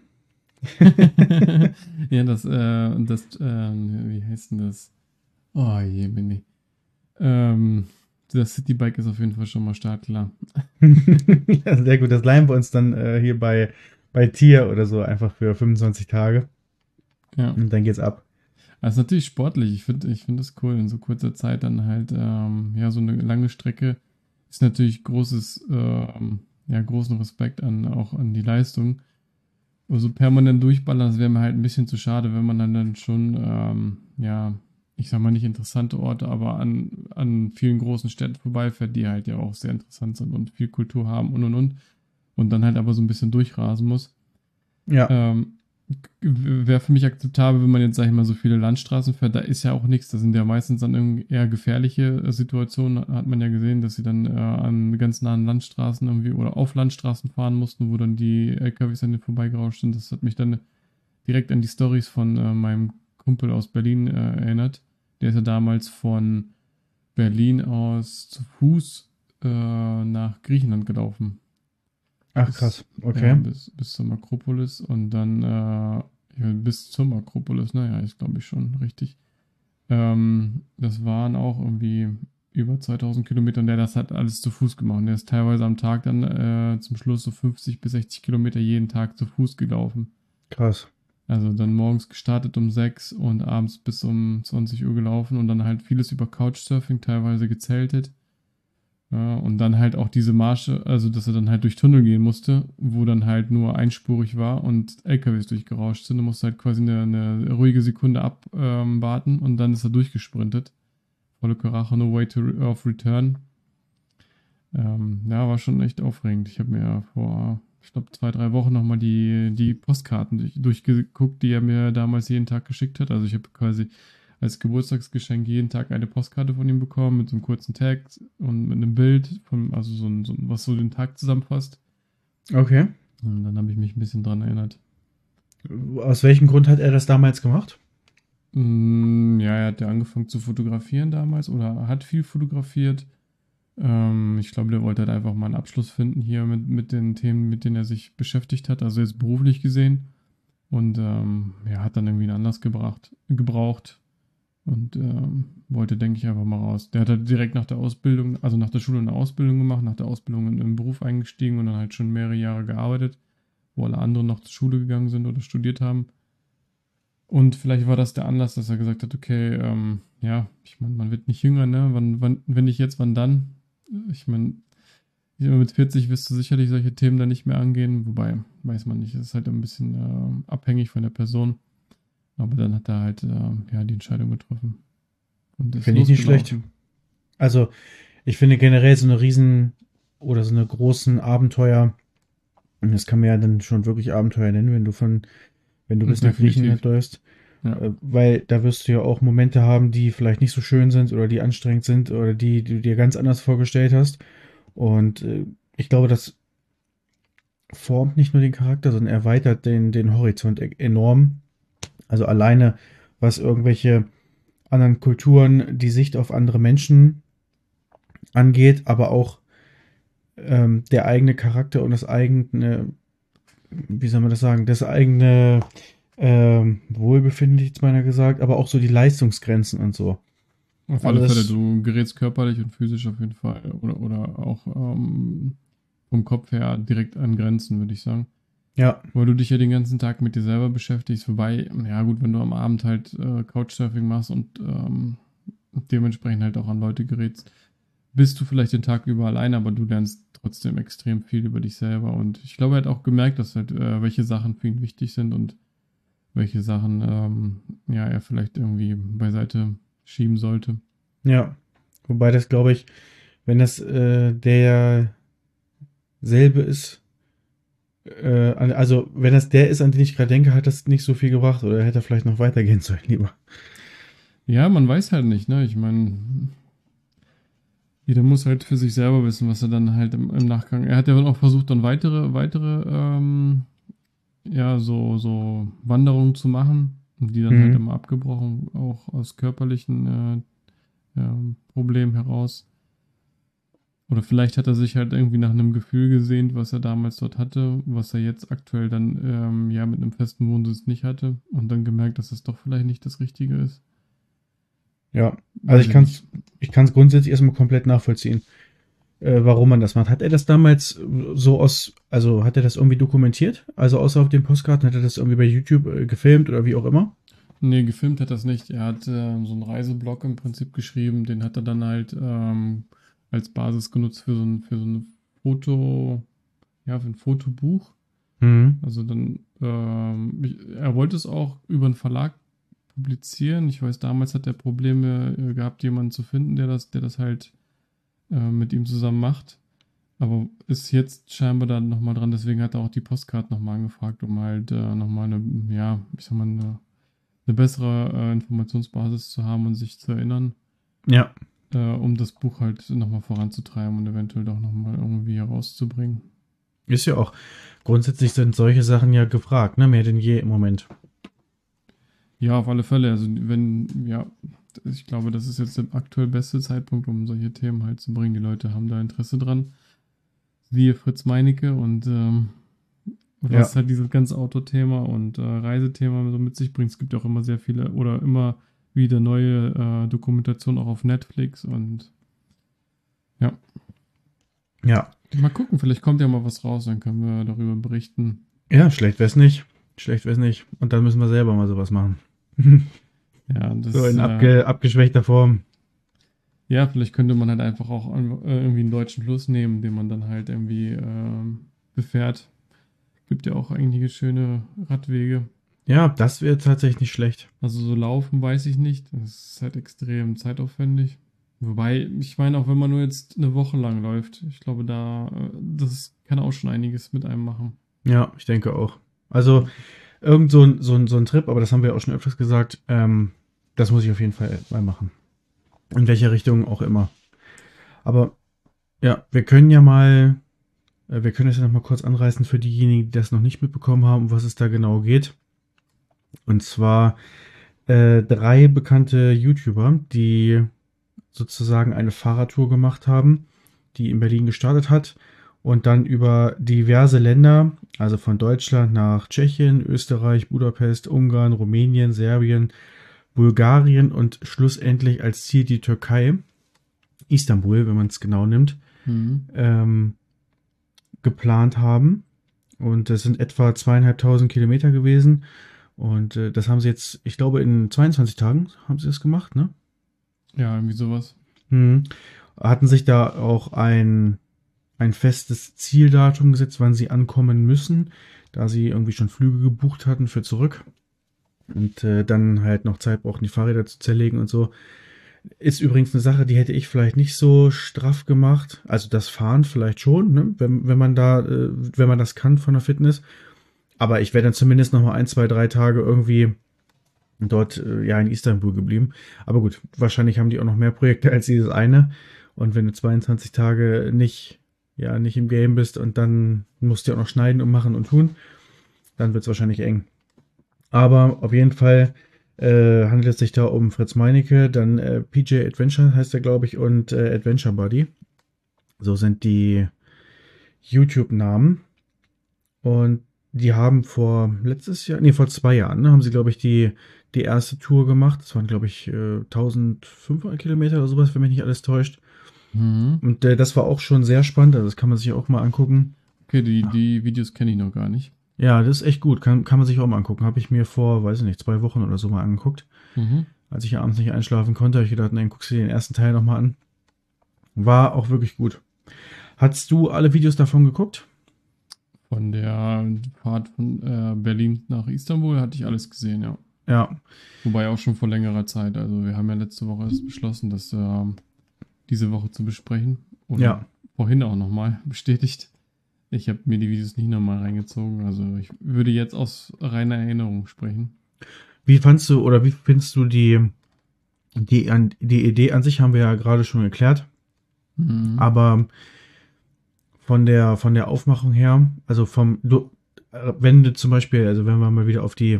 Ja, das, äh, das, äh, wie heißt denn das? Oh je, bin ich. Ähm, das Citybike ist auf jeden Fall schon mal startklar. Ja, sehr gut, das leihen wir uns dann äh, hier bei, bei Tier oder so einfach für fünfundzwanzig Tage Ja. und dann geht's ab. Also natürlich sportlich. Ich finde ich find das cool, in so kurzer Zeit dann halt, ähm, ja, so eine lange Strecke ist natürlich großes, ähm, ja, großen Respekt an, auch an die Leistung. Aber so permanent durchballern, das wäre mir halt ein bisschen zu schade, wenn man dann, dann schon, ähm, ja, ich sag mal nicht interessante Orte, aber an, an vielen großen Städten vorbeifährt, die halt ja auch sehr interessant sind und viel Kultur haben und und und. Und dann halt aber so ein bisschen durchrasen muss. Ja, Ähm, Wäre für mich akzeptabel, wenn man jetzt, sag ich mal, so viele Landstraßen fährt. Da ist ja auch nichts. Das sind ja meistens dann irgendwie eher gefährliche äh, Situationen. Hat man ja gesehen, dass sie dann äh, an ganz nahen Landstraßen irgendwie oder auf Landstraßen fahren mussten, wo dann die L K Ws an denen vorbeigerauscht sind. Das hat mich dann direkt an die Stories von äh, meinem Kumpel aus Berlin äh, erinnert. Der ist ja damals von Berlin aus zu Fuß äh, nach Griechenland gelaufen. ach Bis, krass, ja, okay. bis, bis zur Akropolis und dann äh, ja, bis zum Akropolis, naja, ist glaube ich schon richtig. Ähm, das waren auch irgendwie über zweitausend Kilometer und der das hat alles zu Fuß gemacht. Und der ist teilweise am Tag dann äh, zum Schluss so fünfzig bis sechzig Kilometer jeden Tag zu Fuß gelaufen. Krass. Also dann morgens gestartet um sechs und abends bis um zwanzig Uhr gelaufen und dann halt vieles über Couchsurfing, teilweise gezeltet. Ja, und dann halt auch diese Marsche, also dass er dann halt durch Tunnel gehen musste, wo dann halt nur einspurig war und L K Ws durchgerauscht sind. Du musst halt quasi eine, eine ruhige Sekunde abwarten ähm, und dann ist er durchgesprintet. Volle Karache, no way to re of return. Ähm, ja, war schon echt aufregend. Ich habe mir vor, ich glaube, zwei, drei Wochen nochmal die, die Postkarten durch, durchgeguckt, die er mir damals jeden Tag geschickt hat. Also ich habe quasi als Geburtstagsgeschenk jeden Tag eine Postkarte von ihm bekommen mit so einem kurzen Tag und mit einem Bild, von, also so ein, so ein, was so den Tag zusammenfasst. Okay. Und dann habe ich mich ein bisschen dran erinnert. Aus welchem Grund hat er das damals gemacht? Mm, ja, er hat ja angefangen zu fotografieren damals oder hat viel fotografiert. Ähm, ich glaube, der wollte halt einfach mal einen Abschluss finden hier mit, mit den Themen, mit denen er sich beschäftigt hat, also jetzt beruflich gesehen. Und ähm, ja, hat dann irgendwie einen Anlass gebracht, gebraucht und ähm, wollte, denke ich, einfach mal raus. Der hat halt direkt nach der Ausbildung, also nach der Schule eine Ausbildung gemacht, nach der Ausbildung in einen Beruf eingestiegen und dann halt schon mehrere Jahre gearbeitet, wo alle anderen noch zur Schule gegangen sind oder studiert haben. Und vielleicht war das der Anlass, dass er gesagt hat, okay, ähm, ja, ich meine, man wird nicht jünger, ne? Wann, wann, wenn nicht jetzt, wann dann? Ich meine, mit vierzig wirst du sicherlich solche Themen dann nicht mehr angehen, wobei, weiß man nicht, das ist halt ein bisschen äh, abhängig von der Person. Aber dann hat er halt äh, ja, die Entscheidung getroffen und ist Finde ich nicht schlecht. losgelaufen. Also, ich finde generell so eine riesen oder so eine großen Abenteuer, und das kann man ja dann schon wirklich Abenteuer nennen, wenn du von, wenn du bis nach Definitiv. Griechenland läufst, Ja. äh, weil da wirst du ja auch Momente haben, die vielleicht nicht so schön sind oder die anstrengend sind oder die, die du dir ganz anders vorgestellt hast. Und äh, ich glaube, das formt nicht nur den Charakter, sondern erweitert den, den Horizont e- enorm. Also alleine, was irgendwelche anderen Kulturen, die Sicht auf andere Menschen angeht, aber auch ähm, der eigene Charakter und das eigene, wie soll man das sagen, das eigene ähm, Wohlbefinden, hätte ich jetzt meiner gesagt, aber auch so die Leistungsgrenzen und so. Auf alle Fälle, Alles, du gerätst körperlich und physisch auf jeden Fall oder, oder auch ähm, vom Kopf her direkt an Grenzen, würde ich sagen. ja, Weil du dich ja den ganzen Tag mit dir selber beschäftigst. Wobei, ja gut, wenn du am Abend halt äh, Couchsurfing machst und ähm, dementsprechend halt auch an Leute gerätst, bist du vielleicht den Tag über allein, aber du lernst trotzdem extrem viel über dich selber. Und ich glaube, er hat auch gemerkt, dass halt äh, welche Sachen für ihn wichtig sind und welche Sachen ähm, ja er vielleicht irgendwie beiseite schieben sollte. ja. Wobei das, glaube ich, wenn das äh, derselbe ist, äh, an- also wenn das der ist, an den ich gerade denke, hat das nicht so viel gebracht oder hätte er vielleicht noch weitergehen sollen lieber. Ja, man weiß halt nicht, ne? Ich meine, jeder muss halt für sich selber wissen, was er dann halt im, im Nachgang. Er hat ja dann auch versucht, dann weitere, weitere, ähm, ja, so, so Wanderungen zu machen, und die dann halt Mhm. immer abgebrochen, auch aus körperlichen äh, ja, Problemen heraus. Oder vielleicht hat er sich halt irgendwie nach einem Gefühl gesehnt, was er damals dort hatte, was er jetzt aktuell dann ähm, ja mit einem festen Wohnsitz nicht hatte und dann gemerkt, dass es doch vielleicht nicht das Richtige ist. Ja, also Weiß ich ich kann nicht. es ich kann's grundsätzlich erstmal komplett nachvollziehen, äh, warum man das macht. Hat er das damals so aus, also hat er das irgendwie dokumentiert? Also außer auf den Postkarten, hat er das irgendwie bei YouTube äh, gefilmt oder wie auch immer? Nee, gefilmt hat er es nicht. Er hat äh, so einen Reiseblog im Prinzip geschrieben, den hat er dann halt ähm, als Basis genutzt für so ein, für so ein Foto, ja, für ein Fotobuch. Mhm. Also dann, ähm, ich, er wollte es auch über einen Verlag publizieren. Ich weiß, damals hat er Probleme äh, gehabt, jemanden zu finden, der das, der das halt äh, mit ihm zusammen macht. Aber ist jetzt scheinbar da nochmal dran, deswegen hat er auch die Postcard nochmal angefragt, um halt äh, nochmal eine, ja, ich sag mal, eine, eine bessere äh, Informationsbasis zu haben und sich zu erinnern, Ja, äh, um das Buch halt nochmal voranzutreiben und eventuell doch nochmal irgendwie herauszubringen. ist ja auch. Grundsätzlich sind solche Sachen ja gefragt, ne? Mehr denn je im Moment. Ja, auf alle Fälle. Also wenn, ja, ich glaube, das ist jetzt der aktuell beste Zeitpunkt, um solche Themen halt zu bringen. Die Leute haben da Interesse dran. Siehe Fritz Meinecke und ähm, Ja, was halt dieses ganze Autothema und äh, Reisethema so mit sich bringt. Es gibt ja auch immer sehr viele oder immer wieder neue äh, Dokumentationen auch auf Netflix und ja, ja. mal gucken, vielleicht kommt ja mal was raus, dann können wir darüber berichten. Ja, schlecht wär's nicht. Schlecht wär's nicht. Und dann müssen wir selber mal sowas machen. Ja, So das, in äh, abge abgeschwächter Form. ja, vielleicht könnte man halt einfach auch an- äh, irgendwie einen deutschen Fluss nehmen, den man dann halt irgendwie ähm, befährt. Gibt ja auch einige schöne Radwege. Ja, das wäre tatsächlich nicht schlecht. Also so laufen weiß ich nicht. Das ist halt extrem zeitaufwendig. Wobei, ich meine, auch wenn man nur jetzt eine Woche lang läuft, ich glaube, da, äh, das kann auch schon einiges mit einem machen. Ja, ich denke auch. Also irgend so ein, so ein, so ein Trip, aber das haben wir auch schon öfters gesagt, ähm, das muss ich auf jeden Fall mal machen. In welche Richtung auch immer. Aber ja, wir können ja mal, äh, wir können das ja noch mal kurz anreißen für diejenigen, die das noch nicht mitbekommen haben, um was es da genau geht. Und zwar äh, drei bekannte YouTuber, die sozusagen eine Fahrradtour gemacht haben, die in Berlin gestartet hat und dann über diverse Länder, also von Deutschland nach Tschechien, Österreich, Budapest, Ungarn, Rumänien, Serbien, Bulgarien und schlussendlich als Ziel die Türkei, Istanbul, wenn man es genau nimmt, Mhm. ähm, geplant haben. Und das sind etwa zweieinhalbtausend Kilometer gewesen. Und äh, das haben sie jetzt, ich glaube, in zweiundzwanzig Tagen haben sie das gemacht, ne? Ja, irgendwie sowas. Hm. Hatten sich da auch ein, ein festes Zieldatum gesetzt, wann sie ankommen müssen, da sie irgendwie schon Flüge gebucht hatten für zurück und äh, dann halt noch Zeit brauchten, die Fahrräder zu zerlegen und so. Ist übrigens eine Sache, die hätte ich vielleicht nicht so straff gemacht. Also das Fahren vielleicht schon, ne? wenn, wenn man da, äh, wenn man das kann von der Fitness. Aber ich wäre dann zumindest noch mal ein, zwei, drei Tage irgendwie dort äh, ja in Istanbul geblieben. Aber gut, wahrscheinlich haben die auch noch mehr Projekte als dieses eine. Und wenn du zweiundzwanzig Tage nicht, ja, nicht im Game bist und dann musst du auch noch schneiden und machen und tun, dann wird es wahrscheinlich eng. Aber auf jeden Fall äh, handelt es sich da um Fritz Meinecke, dann äh, P J Adventure heißt er, glaube ich, und äh, Adventure Buddy. So sind die YouTube-Namen. Und die haben vor letztes Jahr, nee, vor zwei Jahren, ne, haben sie, glaube ich, die, die erste Tour gemacht. Das waren, glaube ich, äh, eintausendfünfhundert Kilometer oder sowas, wenn mich nicht alles täuscht. Mhm. Und äh, das war auch schon sehr spannend. Also das kann man sich auch mal angucken. Okay, die, die Videos kenne ich noch gar nicht. Ja, das ist echt gut. Kann, kann man sich auch mal angucken. Habe ich mir vor, weiß ich nicht, zwei Wochen oder so mal angeguckt. Mhm. Als ich abends nicht einschlafen konnte, habe ich gedacht, nein, guckst du dir den ersten Teil nochmal an. War auch wirklich gut. Hast du alle Videos davon geguckt? Von der Fahrt von äh, Berlin nach Istanbul hatte ich alles gesehen, ja. Ja. Wobei auch schon vor längerer Zeit. Also wir haben ja letzte Woche erst beschlossen, das äh, diese Woche zu besprechen. Oder Ja. vorhin auch nochmal bestätigt. Ich habe mir die Videos nicht nochmal reingezogen. Also ich würde jetzt aus reiner Erinnerung sprechen. Wie fandst du oder wie findest du die, die, an, die Idee an sich haben wir ja gerade schon geklärt. Mhm. Aber von der, von der Aufmachung her, also vom, du, äh, wenn du zum Beispiel, also wenn wir mal wieder auf die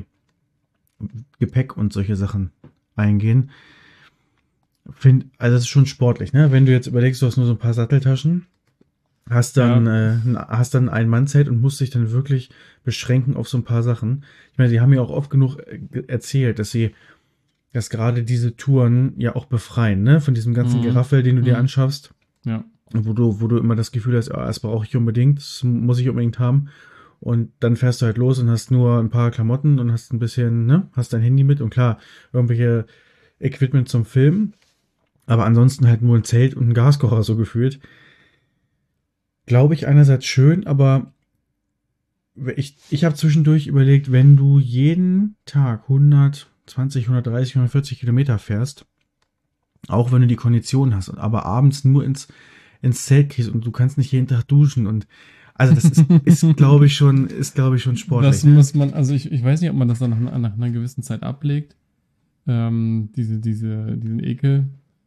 Gepäck und solche Sachen eingehen, find, also das ist schon sportlich, ne? Wenn du jetzt überlegst, du hast nur so ein paar Satteltaschen, hast dann, Ja. äh, hast dann ein Mann-Zelt und musst dich dann wirklich beschränken auf so ein paar Sachen. Ich meine, sie haben ja auch oft genug äh, erzählt, dass sie, dass gerade diese Touren ja auch befreien, ne? Von diesem ganzen Mhm. Geraffel, den du dir Mhm. anschaffst. Ja. Wo du, wo du immer das Gefühl hast, ah, das brauche ich unbedingt, das muss ich unbedingt haben. Und dann fährst du halt los und hast nur ein paar Klamotten und hast ein bisschen, ne, hast dein Handy mit und klar, irgendwelche Equipment zum Filmen. Aber ansonsten halt nur ein Zelt und ein Gaskocher so gefühlt. Glaube ich einerseits schön, aber ich, ich habe zwischendurch überlegt, wenn du jeden Tag hundertzwanzig, hundertdreißig, hundertvierzig Kilometer fährst, auch wenn du die Kondition hast, aber abends nur ins, ins Zelt gehst und du kannst nicht jeden Tag duschen und also das ist, ist glaube ich schon, ist glaube ich schon sportlich. Das Ne? muss man, also ich, ich weiß nicht, ob man das dann nach, nach einer gewissen Zeit ablegt. Ähm, diese, diese, diesen Ekel.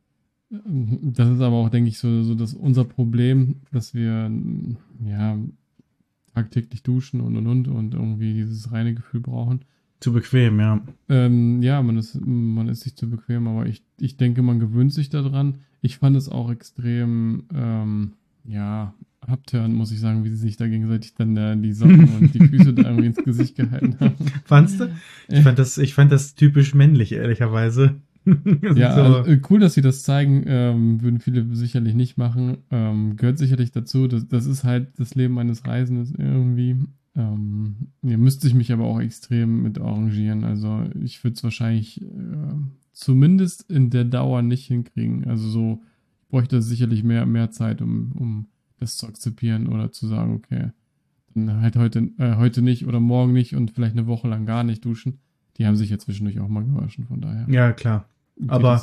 Das ist aber auch, denke ich, so, so dass unser Problem, dass wir ja tagtäglich duschen und und und und irgendwie dieses reine Gefühl brauchen. Zu bequem, ja. Ähm, ja, man ist, man ist sich zu bequem, aber ich, ich denke, man gewöhnt sich daran. Ich fand es auch extrem, ähm, ja, abtörend, muss ich sagen, wie sie sich da gegenseitig dann äh, die Socken und die Füße da irgendwie ins Gesicht gehalten haben. Fandst du? Ich fand das, ich fand das typisch männlich, ehrlicherweise. Ja, so. also, äh, cool, dass sie das zeigen, ähm, würden viele sicherlich nicht machen. Ähm, gehört sicherlich dazu. Das, das ist halt das Leben eines Reisenden irgendwie. Ähm, ihr müsst sich mich aber auch extrem mit arrangieren. Also ich würde es wahrscheinlich äh, zumindest in der Dauer nicht hinkriegen. Also so, ich bräuchte sicherlich mehr, mehr Zeit, um, um das zu akzeptieren oder zu sagen, okay, dann halt heute, äh, heute nicht oder morgen nicht und vielleicht eine Woche lang gar nicht duschen. Die haben sich ja zwischendurch auch mal gewaschen, von daher. Ja, klar. geht Aber das.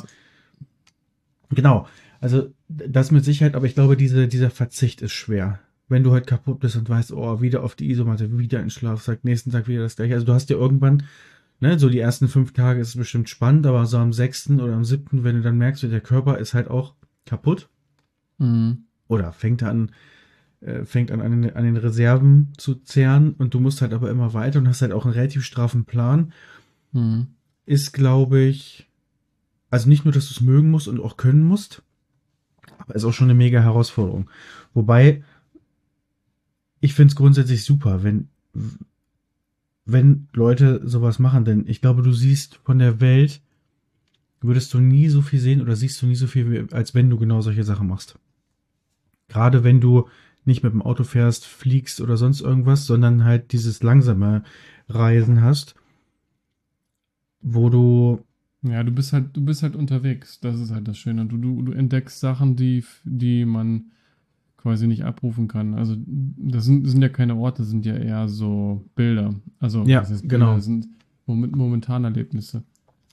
genau, also das mit Sicherheit, aber ich glaube, diese, dieser Verzicht ist schwer. Wenn du halt kaputt bist und weißt, oh, wieder auf die Isomatte, wieder in Schlafsack, nächsten Tag wieder das gleiche. Also du hast ja irgendwann, ne, so die ersten fünf Tage ist es bestimmt spannend, aber so am sechsten oder am siebten, wenn du dann merkst, der Körper ist halt auch kaputt Mhm. oder fängt an, äh, fängt an, an den, an den Reserven zu zehren und du musst halt aber immer weiter und hast halt auch einen relativ straffen Plan, Mhm. ist, glaube ich, also nicht nur, dass du es mögen musst und auch können musst, aber ist auch schon eine mega Herausforderung. Wobei, ich finde es grundsätzlich super, wenn, wenn Leute sowas machen, denn ich glaube, du siehst von der Welt, würdest du nie so viel sehen oder siehst du nie so viel, als wenn du genau solche Sachen machst. Gerade wenn du nicht mit dem Auto fährst, fliegst oder sonst irgendwas, sondern halt dieses langsame Reisen hast, wo du, Ja, du bist halt, du bist halt unterwegs. Das ist halt das Schöne. Du, du, du entdeckst Sachen, die, die man quasi nicht abrufen kann. Also das sind, das sind ja keine Orte, das sind ja eher so Bilder. Also ja, was heißt Bilder, genau. das sind Moment, Momentanerlebnisse.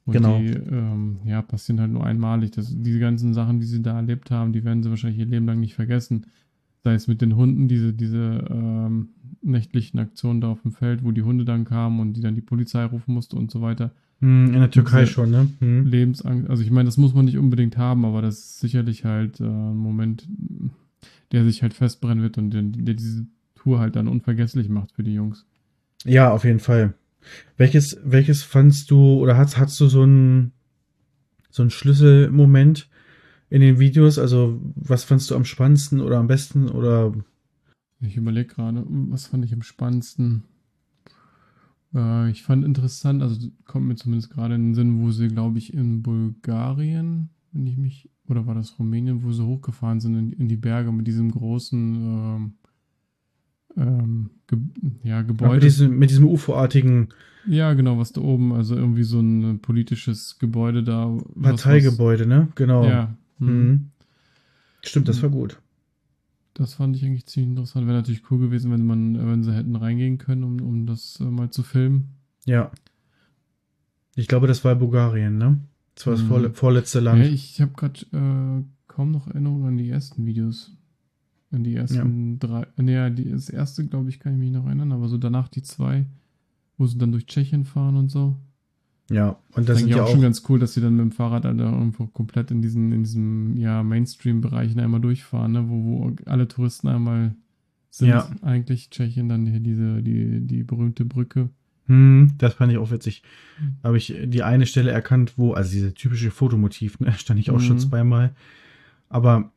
Und Genau. die, ähm, ja, passieren halt nur einmalig. Das, diese ganzen Sachen, die sie da erlebt haben, die werden sie wahrscheinlich ihr Leben lang nicht vergessen. Sei es mit den Hunden, diese, diese ähm, nächtlichen Aktionen da auf dem Feld, wo die Hunde dann kamen und die dann die Polizei rufen musste und so weiter. Hm, in der Und Türkei diese schon, ne? Hm. Lebensangst, also ich meine, das muss man nicht unbedingt haben, aber das ist sicherlich halt äh, ein Moment, der sich halt festbrennen wird und der, der diese Tour halt dann unvergesslich macht für die Jungs. Ja, auf jeden Fall. Welches, welches fandst du oder hast, hast du so einen so einen Schlüsselmoment in den Videos? Also, was fandst du am spannendsten oder am besten oder Ich überlege gerade, was fand ich am spannendsten? Äh, ich fand interessant, also kommt mir zumindest gerade in den Sinn, wo sie, glaube ich, in Bulgarien, wenn ich mich, oder war das Rumänien, wo sie hochgefahren sind in, in die Berge mit diesem großen ähm, ähm, Ge ja, ach, mit Gebäude. diesem, mit diesem U F O-artigen Ja, genau, was da oben, also irgendwie so ein politisches Gebäude da, was, was, Parteigebäude, ne? Genau. ja, hm. Mhm. Stimmt, das war gut. Das fand ich eigentlich ziemlich interessant. Wäre natürlich cool gewesen, wenn man, wenn sie hätten reingehen können, um, um das äh, mal zu filmen. Ja. Ich glaube, das war Bulgarien, ne? Das war das vorle Hm. vorletzte Ja, Land. ich habe gerade äh, kaum noch Erinnerungen an die ersten Videos. An die Ja. ersten drei. Naja, die, das erste, glaube ich, kann ich mich noch erinnern, aber so danach die zwei, wo sie dann durch Tschechien fahren und so. Ja. Und da Das ist sind eigentlich ja auch schon auch, ganz cool, dass sie dann mit dem Fahrrad alle irgendwo komplett in diesen, in diesem ja, Mainstream-Bereichen einmal durchfahren, ne? wo, wo alle Touristen einmal sind. ja. Eigentlich Tschechien, dann hier diese, die, die berühmte Brücke. Hm, das fand ich auch witzig. Da habe ich die eine Stelle erkannt, wo, also diese typische Fotomotiv, ne, stand ich auch schon Mhm. zweimal. Aber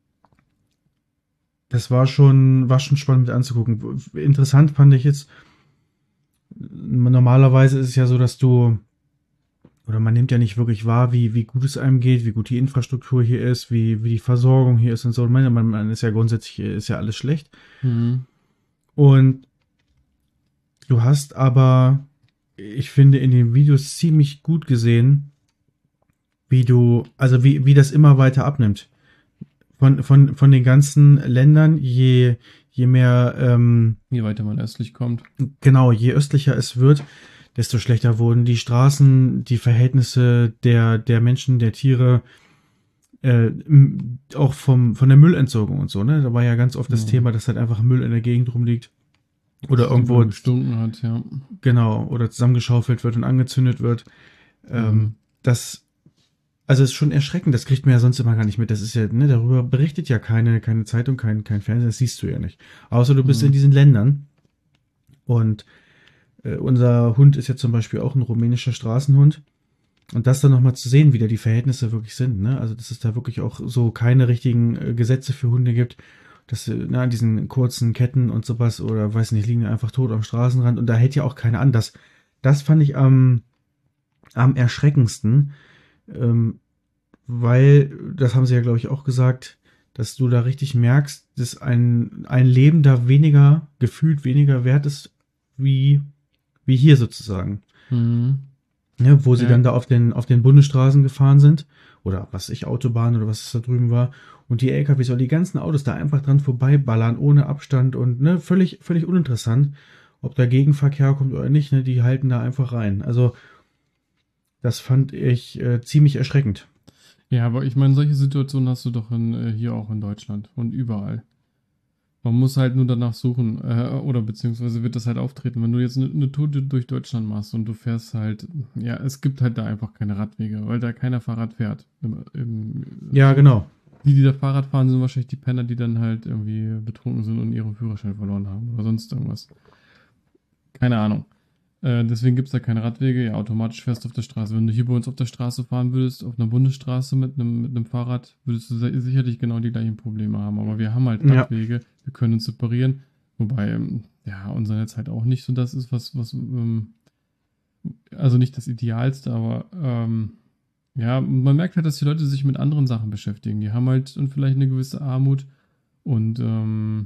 das war schon, war schon spannend mit anzugucken. Interessant fand ich jetzt, normalerweise ist es ja so, dass du, oder man nimmt ja nicht wirklich wahr, wie, wie gut es einem geht, wie gut die Infrastruktur hier ist, wie, wie die Versorgung hier ist und so. Man, man man ist ja grundsätzlich, ist ja alles schlecht. Mhm. Und du hast aber, ich finde, in den Videos ziemlich gut gesehen, wie du, also wie, wie das immer weiter abnimmt. Von, von, von den ganzen Ländern, je, je mehr, ähm, Je weiter man östlich kommt. genau, je östlicher es wird, desto schlechter wurden die Straßen, die Verhältnisse der, der Menschen, der Tiere, äh, m- auch vom, von der Müllentsorgung und so, ne? Da war ja ganz oft das Mhm. Thema, dass halt einfach Müll in der Gegend rumliegt. Dass Oder es überall irgendwo, gestunken hat, ja. genau, oder zusammengeschaufelt wird und angezündet wird. Ähm, Mhm. das, also ist schon erschreckend, das kriegt man ja sonst immer gar nicht mit. Das ist ja, ne, darüber berichtet ja keine, keine Zeitung, kein, kein Fernsehen, das siehst du ja nicht. Außer du bist in Mhm. diesen Ländern. Und äh, unser Hund ist ja zum Beispiel auch ein rumänischer Straßenhund. Und das dann nochmal zu sehen, wie da die Verhältnisse wirklich sind, ne? Also, dass es da wirklich auch so keine richtigen äh, Gesetze für Hunde gibt, dass äh, na, an diesen kurzen Ketten und sowas oder weiß nicht, liegen einfach tot am Straßenrand und da hält ja auch keiner an. Das, das fand ich am, am erschreckendsten, ähm, weil, das haben sie ja, glaube ich, auch gesagt, dass du da richtig merkst, dass ein, ein Leben da weniger, gefühlt weniger wert ist, wie, wie hier sozusagen. Mhm. Ne, wo sie Ja, dann da auf den, auf den Bundesstraßen gefahren sind, oder was ich, Autobahn oder was es da drüben war, und die L K Ws oder die ganzen Autos da einfach dran vorbeiballern, ohne Abstand und ne, völlig, völlig uninteressant, ob da Gegenverkehr kommt oder nicht, ne, die halten da einfach rein. Also, das fand ich äh, ziemlich erschreckend. ja, aber ich meine, solche Situationen hast du doch in, äh, hier auch in Deutschland und überall. Man muss halt nur danach suchen, äh, oder beziehungsweise wird das halt auftreten. Wenn du jetzt eine ne Tour durch Deutschland machst und du fährst halt, ja, es gibt halt da einfach keine Radwege, weil da keiner Fahrrad fährt. Im, im, Ja, genau. die, die da Fahrrad fahren, sind wahrscheinlich die Penner, die dann halt irgendwie betrunken sind und ihren Führerschein verloren haben oder sonst irgendwas. Keine Ahnung. Äh, deswegen gibt es da keine Radwege. Ja, automatisch fährst du auf der Straße. Wenn du hier bei uns auf der Straße fahren würdest, auf einer Bundesstraße mit einem, mit einem Fahrrad, würdest du se- sicherlich genau die gleichen Probleme haben. Aber wir haben halt Ja, Radwege, wir können uns separieren. Wobei, ähm, ja, unser Netz halt auch nicht so das ist, was, was, ähm, also nicht das Idealste, aber ähm, ja, man merkt halt, dass die Leute sich mit anderen Sachen beschäftigen. Die haben halt dann vielleicht eine gewisse Armut und ähm,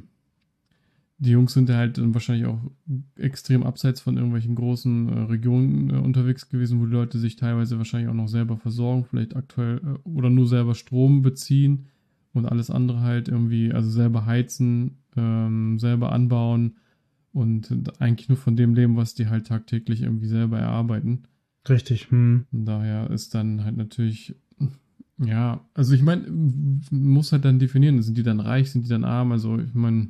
die Jungs sind ja halt dann wahrscheinlich auch extrem abseits von irgendwelchen großen äh, Regionen äh, unterwegs gewesen, wo die Leute sich teilweise wahrscheinlich auch noch selber versorgen, vielleicht aktuell äh, oder nur selber Strom beziehen und alles andere halt irgendwie, also selber heizen, ähm, selber anbauen und eigentlich nur von dem leben, was die halt tagtäglich irgendwie selber erarbeiten. Richtig. Hm. Von daher ist dann halt natürlich, ja, also ich meine, muss halt dann definieren, sind die dann reich, sind die dann arm? Also ich meine,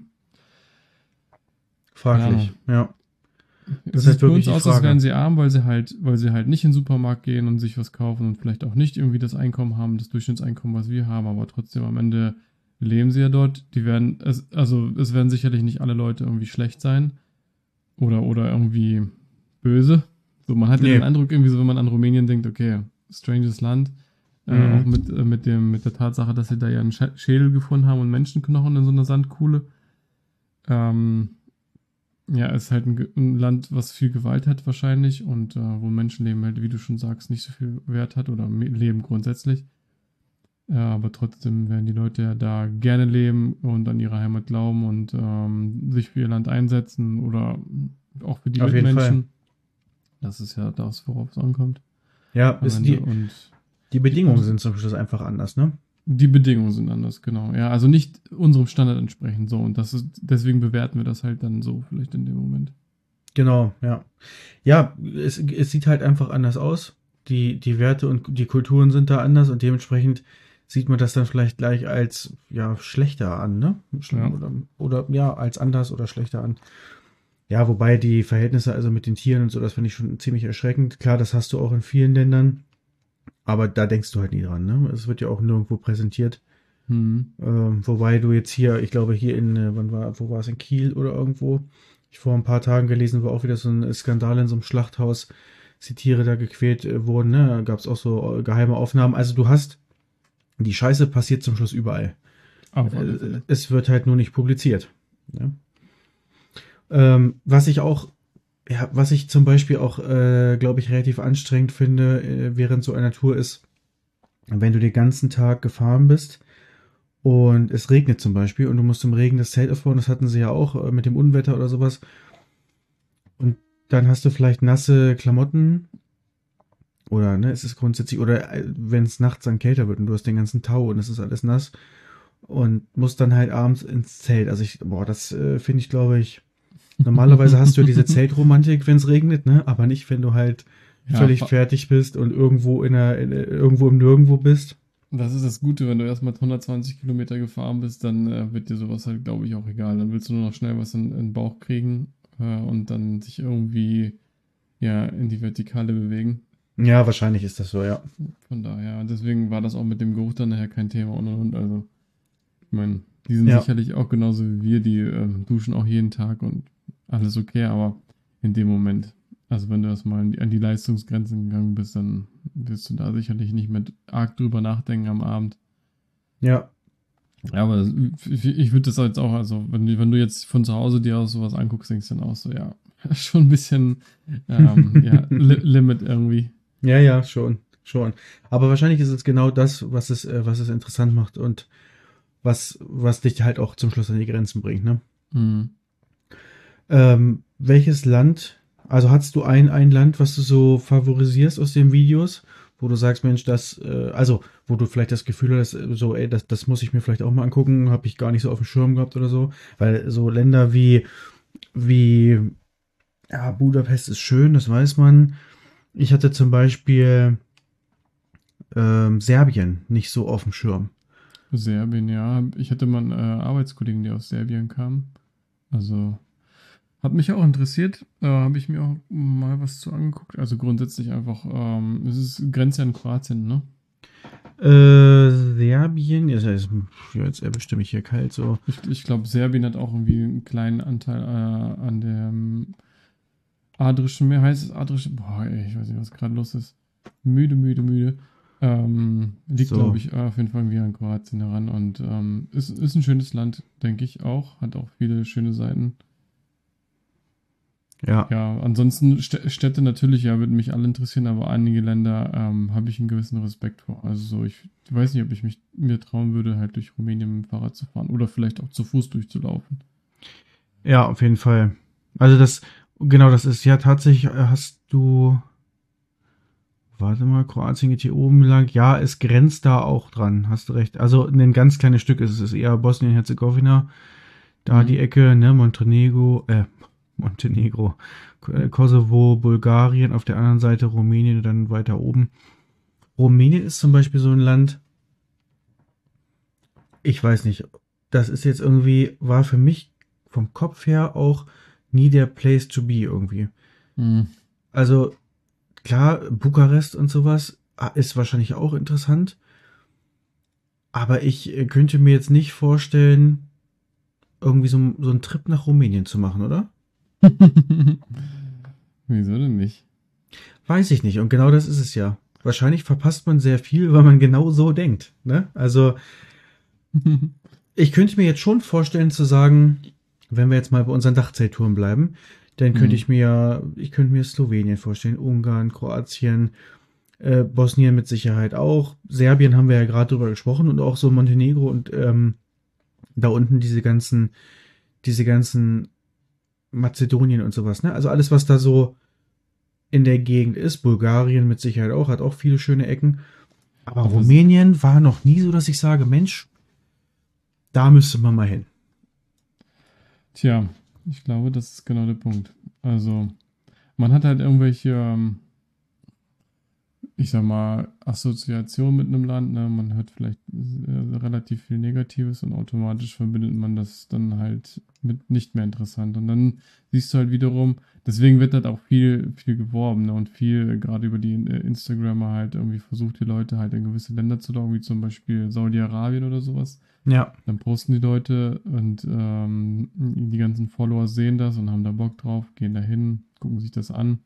keine Ahnung. Fraglich, ja. Das Es ist halt sieht für wirklich uns die aus, als Frage. wären sie arm, weil sie halt, weil sie halt nicht in den Supermarkt gehen und sich was kaufen und vielleicht auch nicht irgendwie das Einkommen haben, das Durchschnittseinkommen, was wir haben, aber trotzdem am Ende leben sie ja dort. Die werden, es, also es werden sicherlich nicht alle Leute irgendwie schlecht sein oder, oder irgendwie böse. So, man hat ja Nee. den Eindruck, irgendwie so, wenn man an Rumänien denkt, okay, stranges Land, äh, Mhm. auch mit, äh, mit dem, mit der Tatsache, dass sie da ja einen Sch Schädel gefunden haben und Menschenknochen in so einer Sandkuhle. Ähm, ja, ist halt ein, Ge- ein Land, was viel Gewalt hat wahrscheinlich und äh, wo Menschenleben halt, wie du schon sagst, nicht so viel Wert hat oder me- Leben grundsätzlich. Ja, aber trotzdem werden die Leute ja da gerne leben und an ihre Heimat glauben und ähm, sich für ihr Land einsetzen oder auch für die Auf jeden Fall. Mitmenschen. Das ist ja das, worauf es ankommt Ja, am ist Ende. die, Und die die, Bedingungen sind zum Schluss einfach anders, ne? die Bedingungen sind anders, genau. Ja, also nicht unserem Standard entsprechend so. Und das ist, deswegen bewerten wir das halt dann so, vielleicht in dem Moment. Genau, ja. Ja, es, es sieht halt einfach anders aus. Die, die Werte und die Kulturen sind da anders und dementsprechend sieht man das dann vielleicht gleich als ja schlechter an, ne? Ja. Oder, oder ja, als anders oder schlechter an. Ja, wobei die Verhältnisse also mit den Tieren und so, das finde ich schon ziemlich erschreckend. Klar, das hast du auch in vielen Ländern, aber da denkst du halt nie dran, ne? Es wird ja auch nirgendwo präsentiert. Hm. Ähm, wobei du jetzt hier, ich glaube hier in, äh, wann war, wo war es, in Kiel oder irgendwo, ich vor ein paar Tagen gelesen, war auch wieder so ein Skandal in so einem Schlachthaus, dass die Tiere da gequält äh, wurden, ne? Da gab es auch so äh, geheime Aufnahmen. Also du hast, die Scheiße passiert zum Schluss überall. Auf alle Äh, Fälle. es wird halt nur nicht publiziert. Ne? Ähm, was ich auch, ja, was ich zum Beispiel auch, äh, glaube ich, relativ anstrengend finde, äh, während so einer Tour ist, wenn du den ganzen Tag gefahren bist und es regnet zum Beispiel und du musst im Regen das Zelt aufbauen, das hatten sie ja auch äh, mit dem Unwetter oder sowas. Und dann hast du vielleicht nasse Klamotten oder ne, es ist grundsätzlich, oder äh, wenn es nachts dann kälter wird und du hast den ganzen Tau und es ist alles nass und musst dann halt abends ins Zelt. Also ich, boah, das äh, finde ich, glaube ich, normalerweise hast du ja diese Zeltromantik, wenn es regnet, ne? Aber nicht, wenn du halt Ja, völlig fa- fertig bist und irgendwo in der, in, irgendwo im Nirgendwo bist. das ist das Gute, wenn du erstmal hundertzwanzig Kilometer gefahren bist, dann äh, wird dir sowas halt, glaube ich, auch egal. Dann willst du nur noch schnell was in, in den Bauch kriegen äh, und dann sich irgendwie ja in die Vertikale bewegen. Ja, wahrscheinlich ist das so, ja. Von daher, deswegen war das auch mit dem Geruch dann nachher kein Thema und und und. Also, ich meine, die sind Ja, sicherlich auch genauso wie wir, die ähm, duschen auch jeden Tag und alles okay, aber in dem Moment, also wenn du erstmal an die, an die Leistungsgrenzen gegangen bist, dann wirst du da sicherlich nicht mehr arg drüber nachdenken am Abend. ja, Ja, aber ich, ich würde das jetzt auch, also wenn, du- wenn du jetzt von zu Hause dir aus sowas anguckst, denkst du dann auch so, ja, schon ein bisschen ähm, ja, li Limit irgendwie. ja, ja, schon, schon. Aber wahrscheinlich ist es genau das, was es, äh, was es interessant macht und was, was dich halt auch zum Schluss an die Grenzen bringt, ne? Hm. Ähm, welches Land, also hast du ein, ein Land, was du so favorisierst aus den Videos, wo du sagst, Mensch, das, äh, also, wo du vielleicht das Gefühl hast, äh, so, ey, das, das muss ich mir vielleicht auch mal angucken, habe ich gar nicht so auf dem Schirm gehabt oder so, weil so Länder wie, wie, ja, Budapest ist schön, das weiß man. Ich hatte zum Beispiel ähm, Serbien nicht so auf dem Schirm. Serbien, ja. Ich hatte mal einen äh, Arbeitskollegen, der aus Serbien kam. Also hat mich auch interessiert. Äh, Habe ich mir auch mal was zu angeguckt. Also grundsätzlich einfach, ähm, es ist Grenze an Kroatien, ne? Äh, Serbien, ja, ist, ja, jetzt erwischte mich hier kalt so. Ich, ich glaube, Serbien hat auch irgendwie einen kleinen Anteil äh, an dem Adrischen Meer. Heißt es Adrische? Boah, ey, ich weiß nicht, was gerade los ist. Müde, müde, müde. Ähm, liegt, So. glaube ich, äh, auf jeden Fall irgendwie an Kroatien heran. Und ähm, ist, ist ein schönes Land, denke ich auch. Hat auch viele schöne Seiten. Ja. Ja, ansonsten Stä- Städte natürlich, ja, würden mich alle interessieren, aber einige Länder ähm, habe ich einen gewissen Respekt vor. Also so, ich weiß nicht, ob ich mich mir trauen würde, halt durch Rumänien mit dem Fahrrad zu fahren oder vielleicht auch zu Fuß durchzulaufen. Ja, auf jeden Fall. Also das, genau, das ist ja tatsächlich, äh, hast du, warte mal, Kroatien geht hier oben lang. Ja, es grenzt da auch dran, hast du recht. Also ein ganz kleines Stück ist es, es ist eher Bosnien-Herzegowina, da die Mhm. Ecke, ne, Montenegro, äh, Montenegro, K- Kosovo, Bulgarien, auf der anderen Seite Rumänien und dann weiter oben. Rumänien ist zum Beispiel so ein Land, ich weiß nicht, das ist jetzt irgendwie, war für mich vom Kopf her auch nie der Place to be irgendwie. Hm. Also klar, Bukarest und sowas ah, ist wahrscheinlich auch interessant, aber ich äh, könnte mir jetzt nicht vorstellen, irgendwie so, so einen Trip nach Rumänien zu machen, oder? Wieso denn nicht? Weiß ich nicht. Und genau das ist es ja. Wahrscheinlich verpasst man sehr viel, weil man genau so denkt. Ne? Also ich könnte mir jetzt schon vorstellen zu sagen, wenn wir jetzt mal bei unseren Dachzelttouren bleiben, dann könnte Hm. ich mir, ich könnte mir Slowenien vorstellen, Ungarn, Kroatien, äh, Bosnien mit Sicherheit auch. Serbien haben wir ja gerade drüber gesprochen und auch so Montenegro und ähm, da unten diese ganzen, diese ganzen Mazedonien und sowas. Ne? Also alles, was da so in der Gegend ist. Bulgarien mit Sicherheit auch, hat auch viele schöne Ecken. Aber Aber Rumänien war noch nie so, dass ich sage, Mensch, da müsste man mal hin. tja, ich glaube, das ist genau der Punkt. Also, man hat halt irgendwelche, ähm, ich sag mal, Assoziationen mit einem Land. Ne? Man hört vielleicht äh, relativ viel Negatives und automatisch verbindet man das dann halt mit nicht mehr interessant. Und dann siehst du halt wiederum, deswegen wird halt auch viel, viel geworben, ne? Und viel, gerade über die äh, Instagrammer halt irgendwie versucht, die Leute halt in gewisse Länder zu locken, wie zum Beispiel Saudi-Arabien oder sowas. Ja, Dann posten die Leute und ähm, die ganzen Follower sehen das und haben da Bock drauf, gehen da hin, gucken sich das an.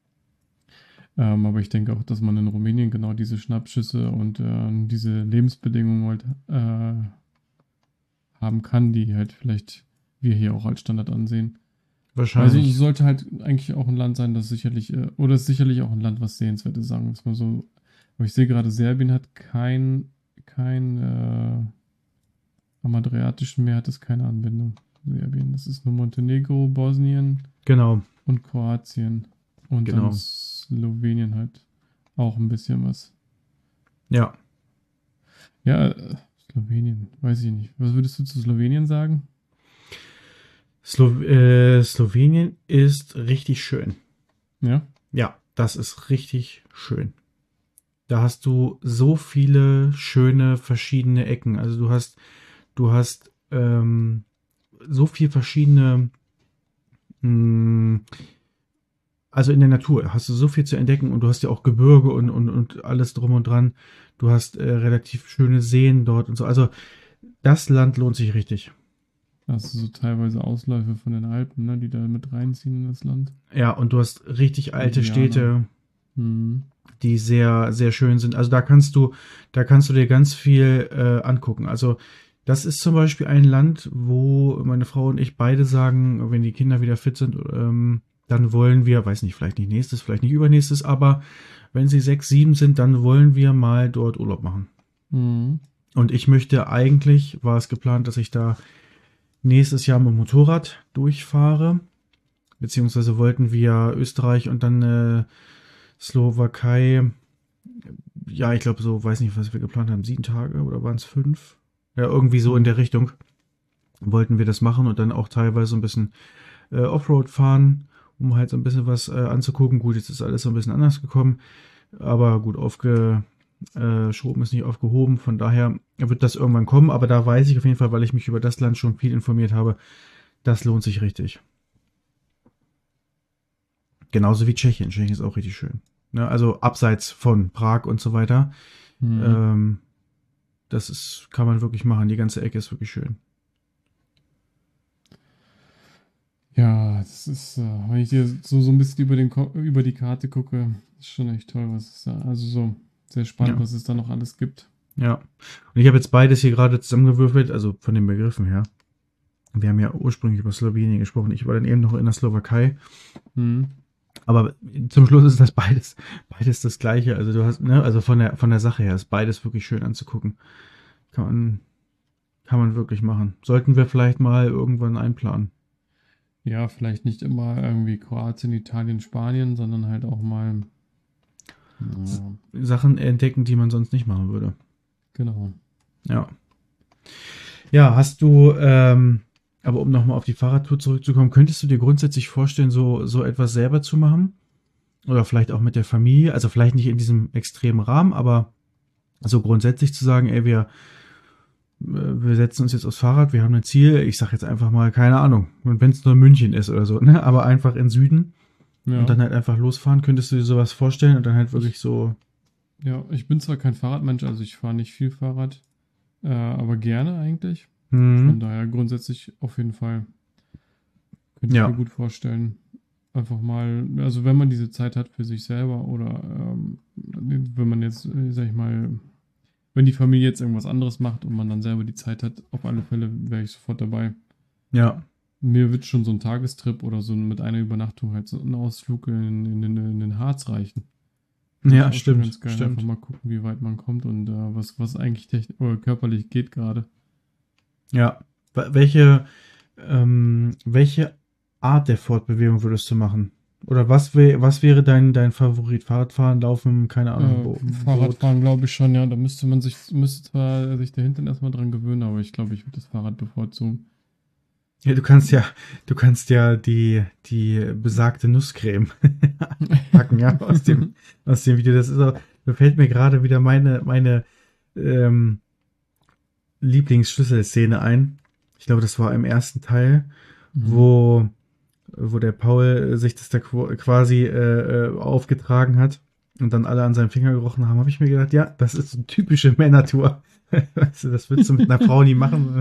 Ähm, aber ich denke auch, dass man in Rumänien genau diese Schnappschüsse und äh, diese Lebensbedingungen halt äh, haben kann, die halt vielleicht wir hier auch als Standard ansehen. Also es wahrscheinlich. sollte halt eigentlich auch ein Land sein, das sicherlich, äh, oder ist sicherlich auch ein Land, was sehenswert ist, sagen wir es mal so. Aber ich sehe gerade, Serbien hat kein, kein, äh, am Adriatischen Meer hat es keine Anbindung. Serbien, das ist nur Montenegro, Bosnien Genau, und Kroatien. Und dann genau. Slowenien halt auch ein bisschen was. Ja. Ja, äh, Slowenien, weiß ich nicht. Was würdest du zu Slowenien sagen? Slo äh, Slowenien ist richtig schön. Ja. Ja, das ist richtig schön. Da hast du so viele schöne verschiedene Ecken. Also du hast, du hast ähm, so viel verschiedene mh, also in der Natur hast du so viel zu entdecken und du hast ja auch Gebirge und, und, und alles drum und dran. Du hast äh, relativ schöne Seen dort und so. Also das Land lohnt sich richtig. Also so teilweise Ausläufe von den Alpen, ne, die da mit reinziehen in das Land. Ja, und du hast richtig alte Ljubljana. Städte, Hm. die sehr, sehr schön sind. Also da kannst du, da kannst du dir ganz viel äh, angucken. Also das ist zum Beispiel ein Land, wo meine Frau und ich beide sagen, wenn die Kinder wieder fit sind, ähm, dann wollen wir, weiß nicht, vielleicht nicht nächstes, vielleicht nicht übernächstes, aber wenn sie sechs, sieben sind, dann wollen wir mal dort Urlaub machen. Hm. Und ich möchte eigentlich, war es geplant, dass ich da nächstes Jahr mit dem Motorrad durchfahre. Beziehungsweise wollten wir Österreich und dann äh, Slowakei. Ja, ich glaube so, weiß nicht, was wir geplant haben, sieben Tage oder waren es fünf? Ja, irgendwie so in Hm. der Richtung wollten wir das machen und dann auch teilweise so ein bisschen äh, Offroad fahren, um halt so ein bisschen was äh, anzugucken. Gut, jetzt ist alles so ein bisschen anders gekommen, aber gut, aufgeschoben ist nicht aufgehoben. Von daher wird das irgendwann kommen, aber da weiß ich auf jeden Fall, weil ich mich über das Land schon viel informiert habe, das lohnt sich richtig. Genauso wie Tschechien. Tschechien ist auch richtig schön. Ne? Also abseits von Prag und so weiter. Hm. Ähm, das ist, kann man wirklich machen. Die ganze Ecke ist wirklich schön. Ja, das ist, äh, wenn ich dir so, so ein bisschen über, den Ko über die Karte gucke, ist schon echt toll, was es da, also so sehr spannend, Ja, was es da noch alles gibt. ja. Und ich habe jetzt beides hier gerade zusammengewürfelt, also von den Begriffen her. Wir haben ja ursprünglich über Slowenien gesprochen. Ich war dann eben noch in der Slowakei. Hm. Aber zum Schluss ist das beides, beides das Gleiche. Also du hast, ne, also von der, von der Sache her ist beides wirklich schön anzugucken. Kann man, kann man wirklich machen. Sollten wir vielleicht mal irgendwann einplanen. Ja, vielleicht nicht immer irgendwie Kroatien, Italien, Spanien, sondern halt auch mal, ja, Sachen entdecken, die man sonst nicht machen würde. genau. Ja. Ja, hast du, ähm, Aber um nochmal auf die Fahrradtour zurückzukommen, könntest du dir grundsätzlich vorstellen, so, so etwas selber zu machen? Oder vielleicht auch mit der Familie? Also vielleicht nicht in diesem extremen Rahmen, aber so grundsätzlich zu sagen, ey, wir, wir setzen uns jetzt aufs Fahrrad, wir haben ein Ziel, ich sag jetzt einfach mal, keine Ahnung, und wenn es nur München ist oder so, ne? Aber einfach in Süden Ja. und dann halt einfach losfahren, könntest du dir sowas vorstellen und dann halt wirklich so. Ja, ich bin zwar kein Fahrradmensch, also ich fahre nicht viel Fahrrad, äh, aber gerne eigentlich. Mhm. Von daher grundsätzlich auf jeden Fall. Könnte Ja. ich mir gut vorstellen. Einfach mal, also wenn man diese Zeit hat für sich selber oder ähm, wenn man jetzt, äh, sag ich mal, wenn die Familie jetzt irgendwas anderes macht und man dann selber die Zeit hat, auf alle Fälle wäre ich sofort dabei. Ja. Mir wird schon so ein Tagestrip oder so mit einer Übernachtung halt so ein Ausflug in, in, in, in den Harz reichen. Das Ja, ist auch schon stimmt. ganz geil. Stimmt. Einfach mal gucken, wie weit man kommt und äh, was, was eigentlich technisch oder körperlich geht gerade. Ja. Wel- Welche, ähm, welche Art der Fortbewegung würdest du machen? Oder was, wär, was wäre dein, dein Favorit? Fahrradfahren, Laufen, keine Ahnung. Äh, Bo Fahrradfahren glaube ich schon, ja. Da müsste man sich, müsste zwar sich der Hintern erstmal dran gewöhnen, aber ich glaube, ich würde das Fahrrad bevorzugen. Ja, du kannst ja, du kannst ja die, die besagte Nusscreme packen, ja, aus dem, aus dem Video. Das ist auch, da fällt mir gerade wieder meine, meine ähm, Lieblingsschlüsselszene ein. Ich glaube, das war im ersten Teil, Mhm. wo, wo der Paul sich das da qu- quasi äh, äh, aufgetragen hat und dann alle an seinem Finger gerochen haben, habe ich mir gedacht, ja, das ist so typische Männertour. Weißt du, das würdest du mit einer Frau nie machen.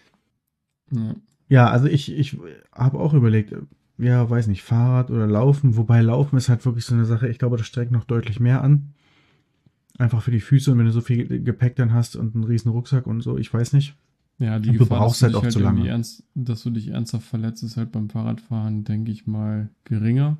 Ja. Ja, also ich, ich habe auch überlegt, ja, weiß nicht, Fahrrad oder Laufen, wobei Laufen ist halt wirklich so eine Sache, ich glaube, das strengt noch deutlich mehr an. Einfach für die Füße und wenn du so viel Gepäck dann hast und einen riesen Rucksack und so, ich weiß nicht. Ja, die Und du Gefahr, brauchst dass du halt dich auch zu irgendwie lange. ernst, dass du dich ernsthaft verletzt, ist halt beim Fahrradfahren, denke ich mal, geringer.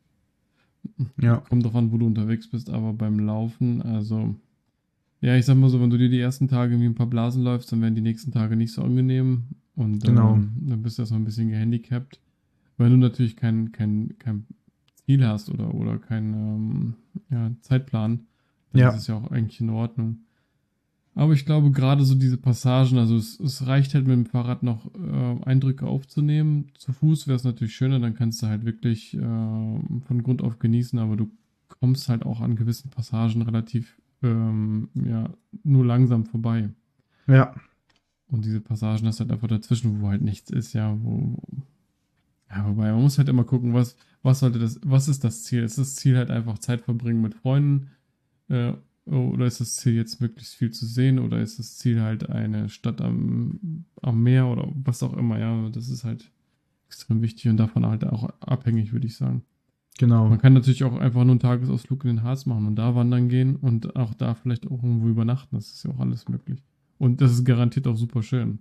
Ja, Kommt drauf an, wo du unterwegs bist, aber beim Laufen, also, ja, ich sag mal so, wenn du dir die ersten Tage irgendwie ein paar Blasen läufst, dann werden die nächsten Tage nicht so angenehm und genau. ähm, dann bist du erstmal ein bisschen gehandicapt. Weil du natürlich kein, kein, kein Ziel hast oder, oder keinen ähm, ja, Zeitplan, dann Ja. ist es ja auch eigentlich in Ordnung. Aber ich glaube, gerade so diese Passagen, also es, es reicht halt mit dem Fahrrad noch äh, Eindrücke aufzunehmen. Zu Fuß wäre es natürlich schöner, dann kannst du halt wirklich äh, von Grund auf genießen, aber du kommst halt auch an gewissen Passagen relativ ähm, ja, nur langsam vorbei. Ja, Und diese Passagen hast du halt einfach dazwischen, wo halt nichts ist, ja, wo, ja, wobei man muss halt immer gucken, was, was sollte das, was ist das Ziel? Ist das Ziel halt einfach Zeit verbringen mit Freunden? Äh, oder ist das Ziel jetzt möglichst viel zu sehen? Oder ist das Ziel halt eine Stadt am, am Meer oder was auch immer? Ja, das ist halt extrem wichtig und davon halt auch abhängig, würde ich sagen. genau. Man kann natürlich auch einfach nur einen Tagesausflug in den Harz machen und da wandern gehen und auch da vielleicht auch irgendwo übernachten. Das ist ja auch alles möglich. Und das ist garantiert auch super schön.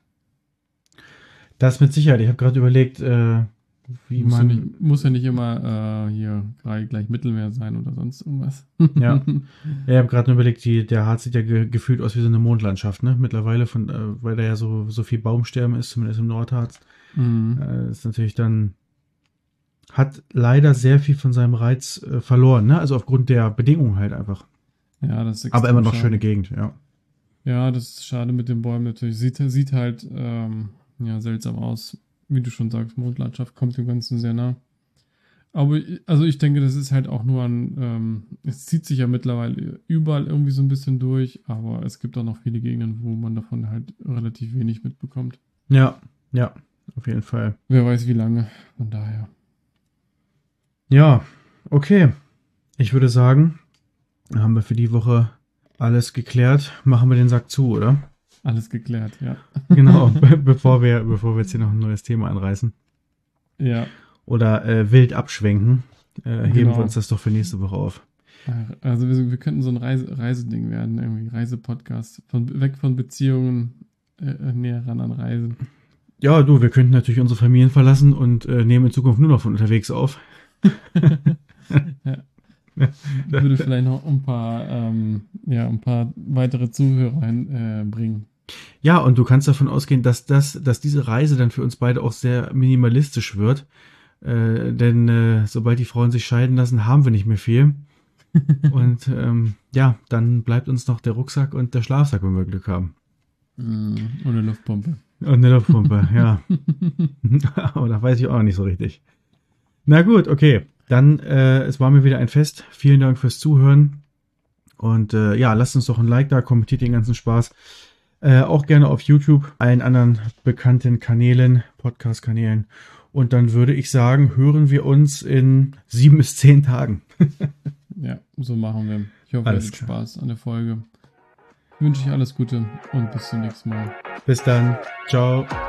Das mit Sicherheit. Ich habe gerade überlegt, äh, wie Muss ja man. nicht, muss ja nicht immer äh, hier gleich, gleich Mittelmeer sein oder sonst irgendwas. Ja. Ja, ich habe gerade nur überlegt, die, der Harz sieht ja ge gefühlt aus wie so eine Mondlandschaft, ne? Mittlerweile, von, äh, weil da ja so, so viel Baumsterben ist, zumindest im Nordharz. Mhm. Äh, ist natürlich dann. Hat leider sehr viel von seinem Reiz äh, verloren, ne? Also aufgrund der Bedingungen halt einfach. Ja, das ist Aber immer extrem noch schade. schöne Gegend, ja. Ja, das ist schade mit den Bäumen natürlich. Sieht, sieht halt ähm, ja, seltsam aus. Wie du schon sagst, Mondlandschaft kommt dem Ganzen sehr nah. Aber ich- also ich denke, das ist halt auch nur an, ähm, es zieht sich ja mittlerweile überall irgendwie so ein bisschen durch, aber es gibt auch noch viele Gegenden, wo man davon halt relativ wenig mitbekommt. Ja, ja, auf jeden Fall. Wer weiß wie lange, von daher. Ja, okay. Ich würde sagen, haben wir für die Woche alles geklärt. Machen wir den Sack zu, oder? Alles geklärt, ja. Genau, be bevor wir, bevor wir jetzt hier noch ein neues Thema anreißen. Ja, Oder äh, wild abschwenken, äh, heben Genau. wir uns das doch für nächste Woche auf. also wir, wir könnten so ein Reise, Reiseding werden, irgendwie Reisepodcast. Von, weg von Beziehungen, äh, näher ran an Reisen. Ja, du, wir könnten natürlich unsere Familien verlassen und äh, nehmen in Zukunft nur noch von unterwegs auf. Ja. Würde vielleicht noch ein paar, ähm, ja, ein paar weitere Zuhörer einbringen. Ja, und du kannst davon ausgehen, dass das, dass diese Reise dann für uns beide auch sehr minimalistisch wird. Äh, denn äh, sobald die Frauen sich scheiden lassen, haben wir nicht mehr viel. Und ähm, ja, dann bleibt uns noch der Rucksack und der Schlafsack, wenn wir Glück haben. Mm, ohne Luftpumpe. Und eine Luftpumpe, ja. Aber da weiß ich auch noch nicht so richtig. Na gut, okay. Dann, äh, es war mir wieder ein Fest. Vielen Dank fürs Zuhören. Und äh, ja, lasst uns doch ein Like da, kommentiert den ganzen Spaß. Äh, auch gerne auf YouTube, allen anderen bekannten Kanälen, Podcast-Kanälen. Und dann würde ich sagen, hören wir uns in sieben bis zehn Tagen. Ja, so machen wir. Ich hoffe, ihr Alles hattet klar. Spaß an der Folge. Wünsche ich alles Gute und bis zum nächsten Mal. Bis dann. Ciao.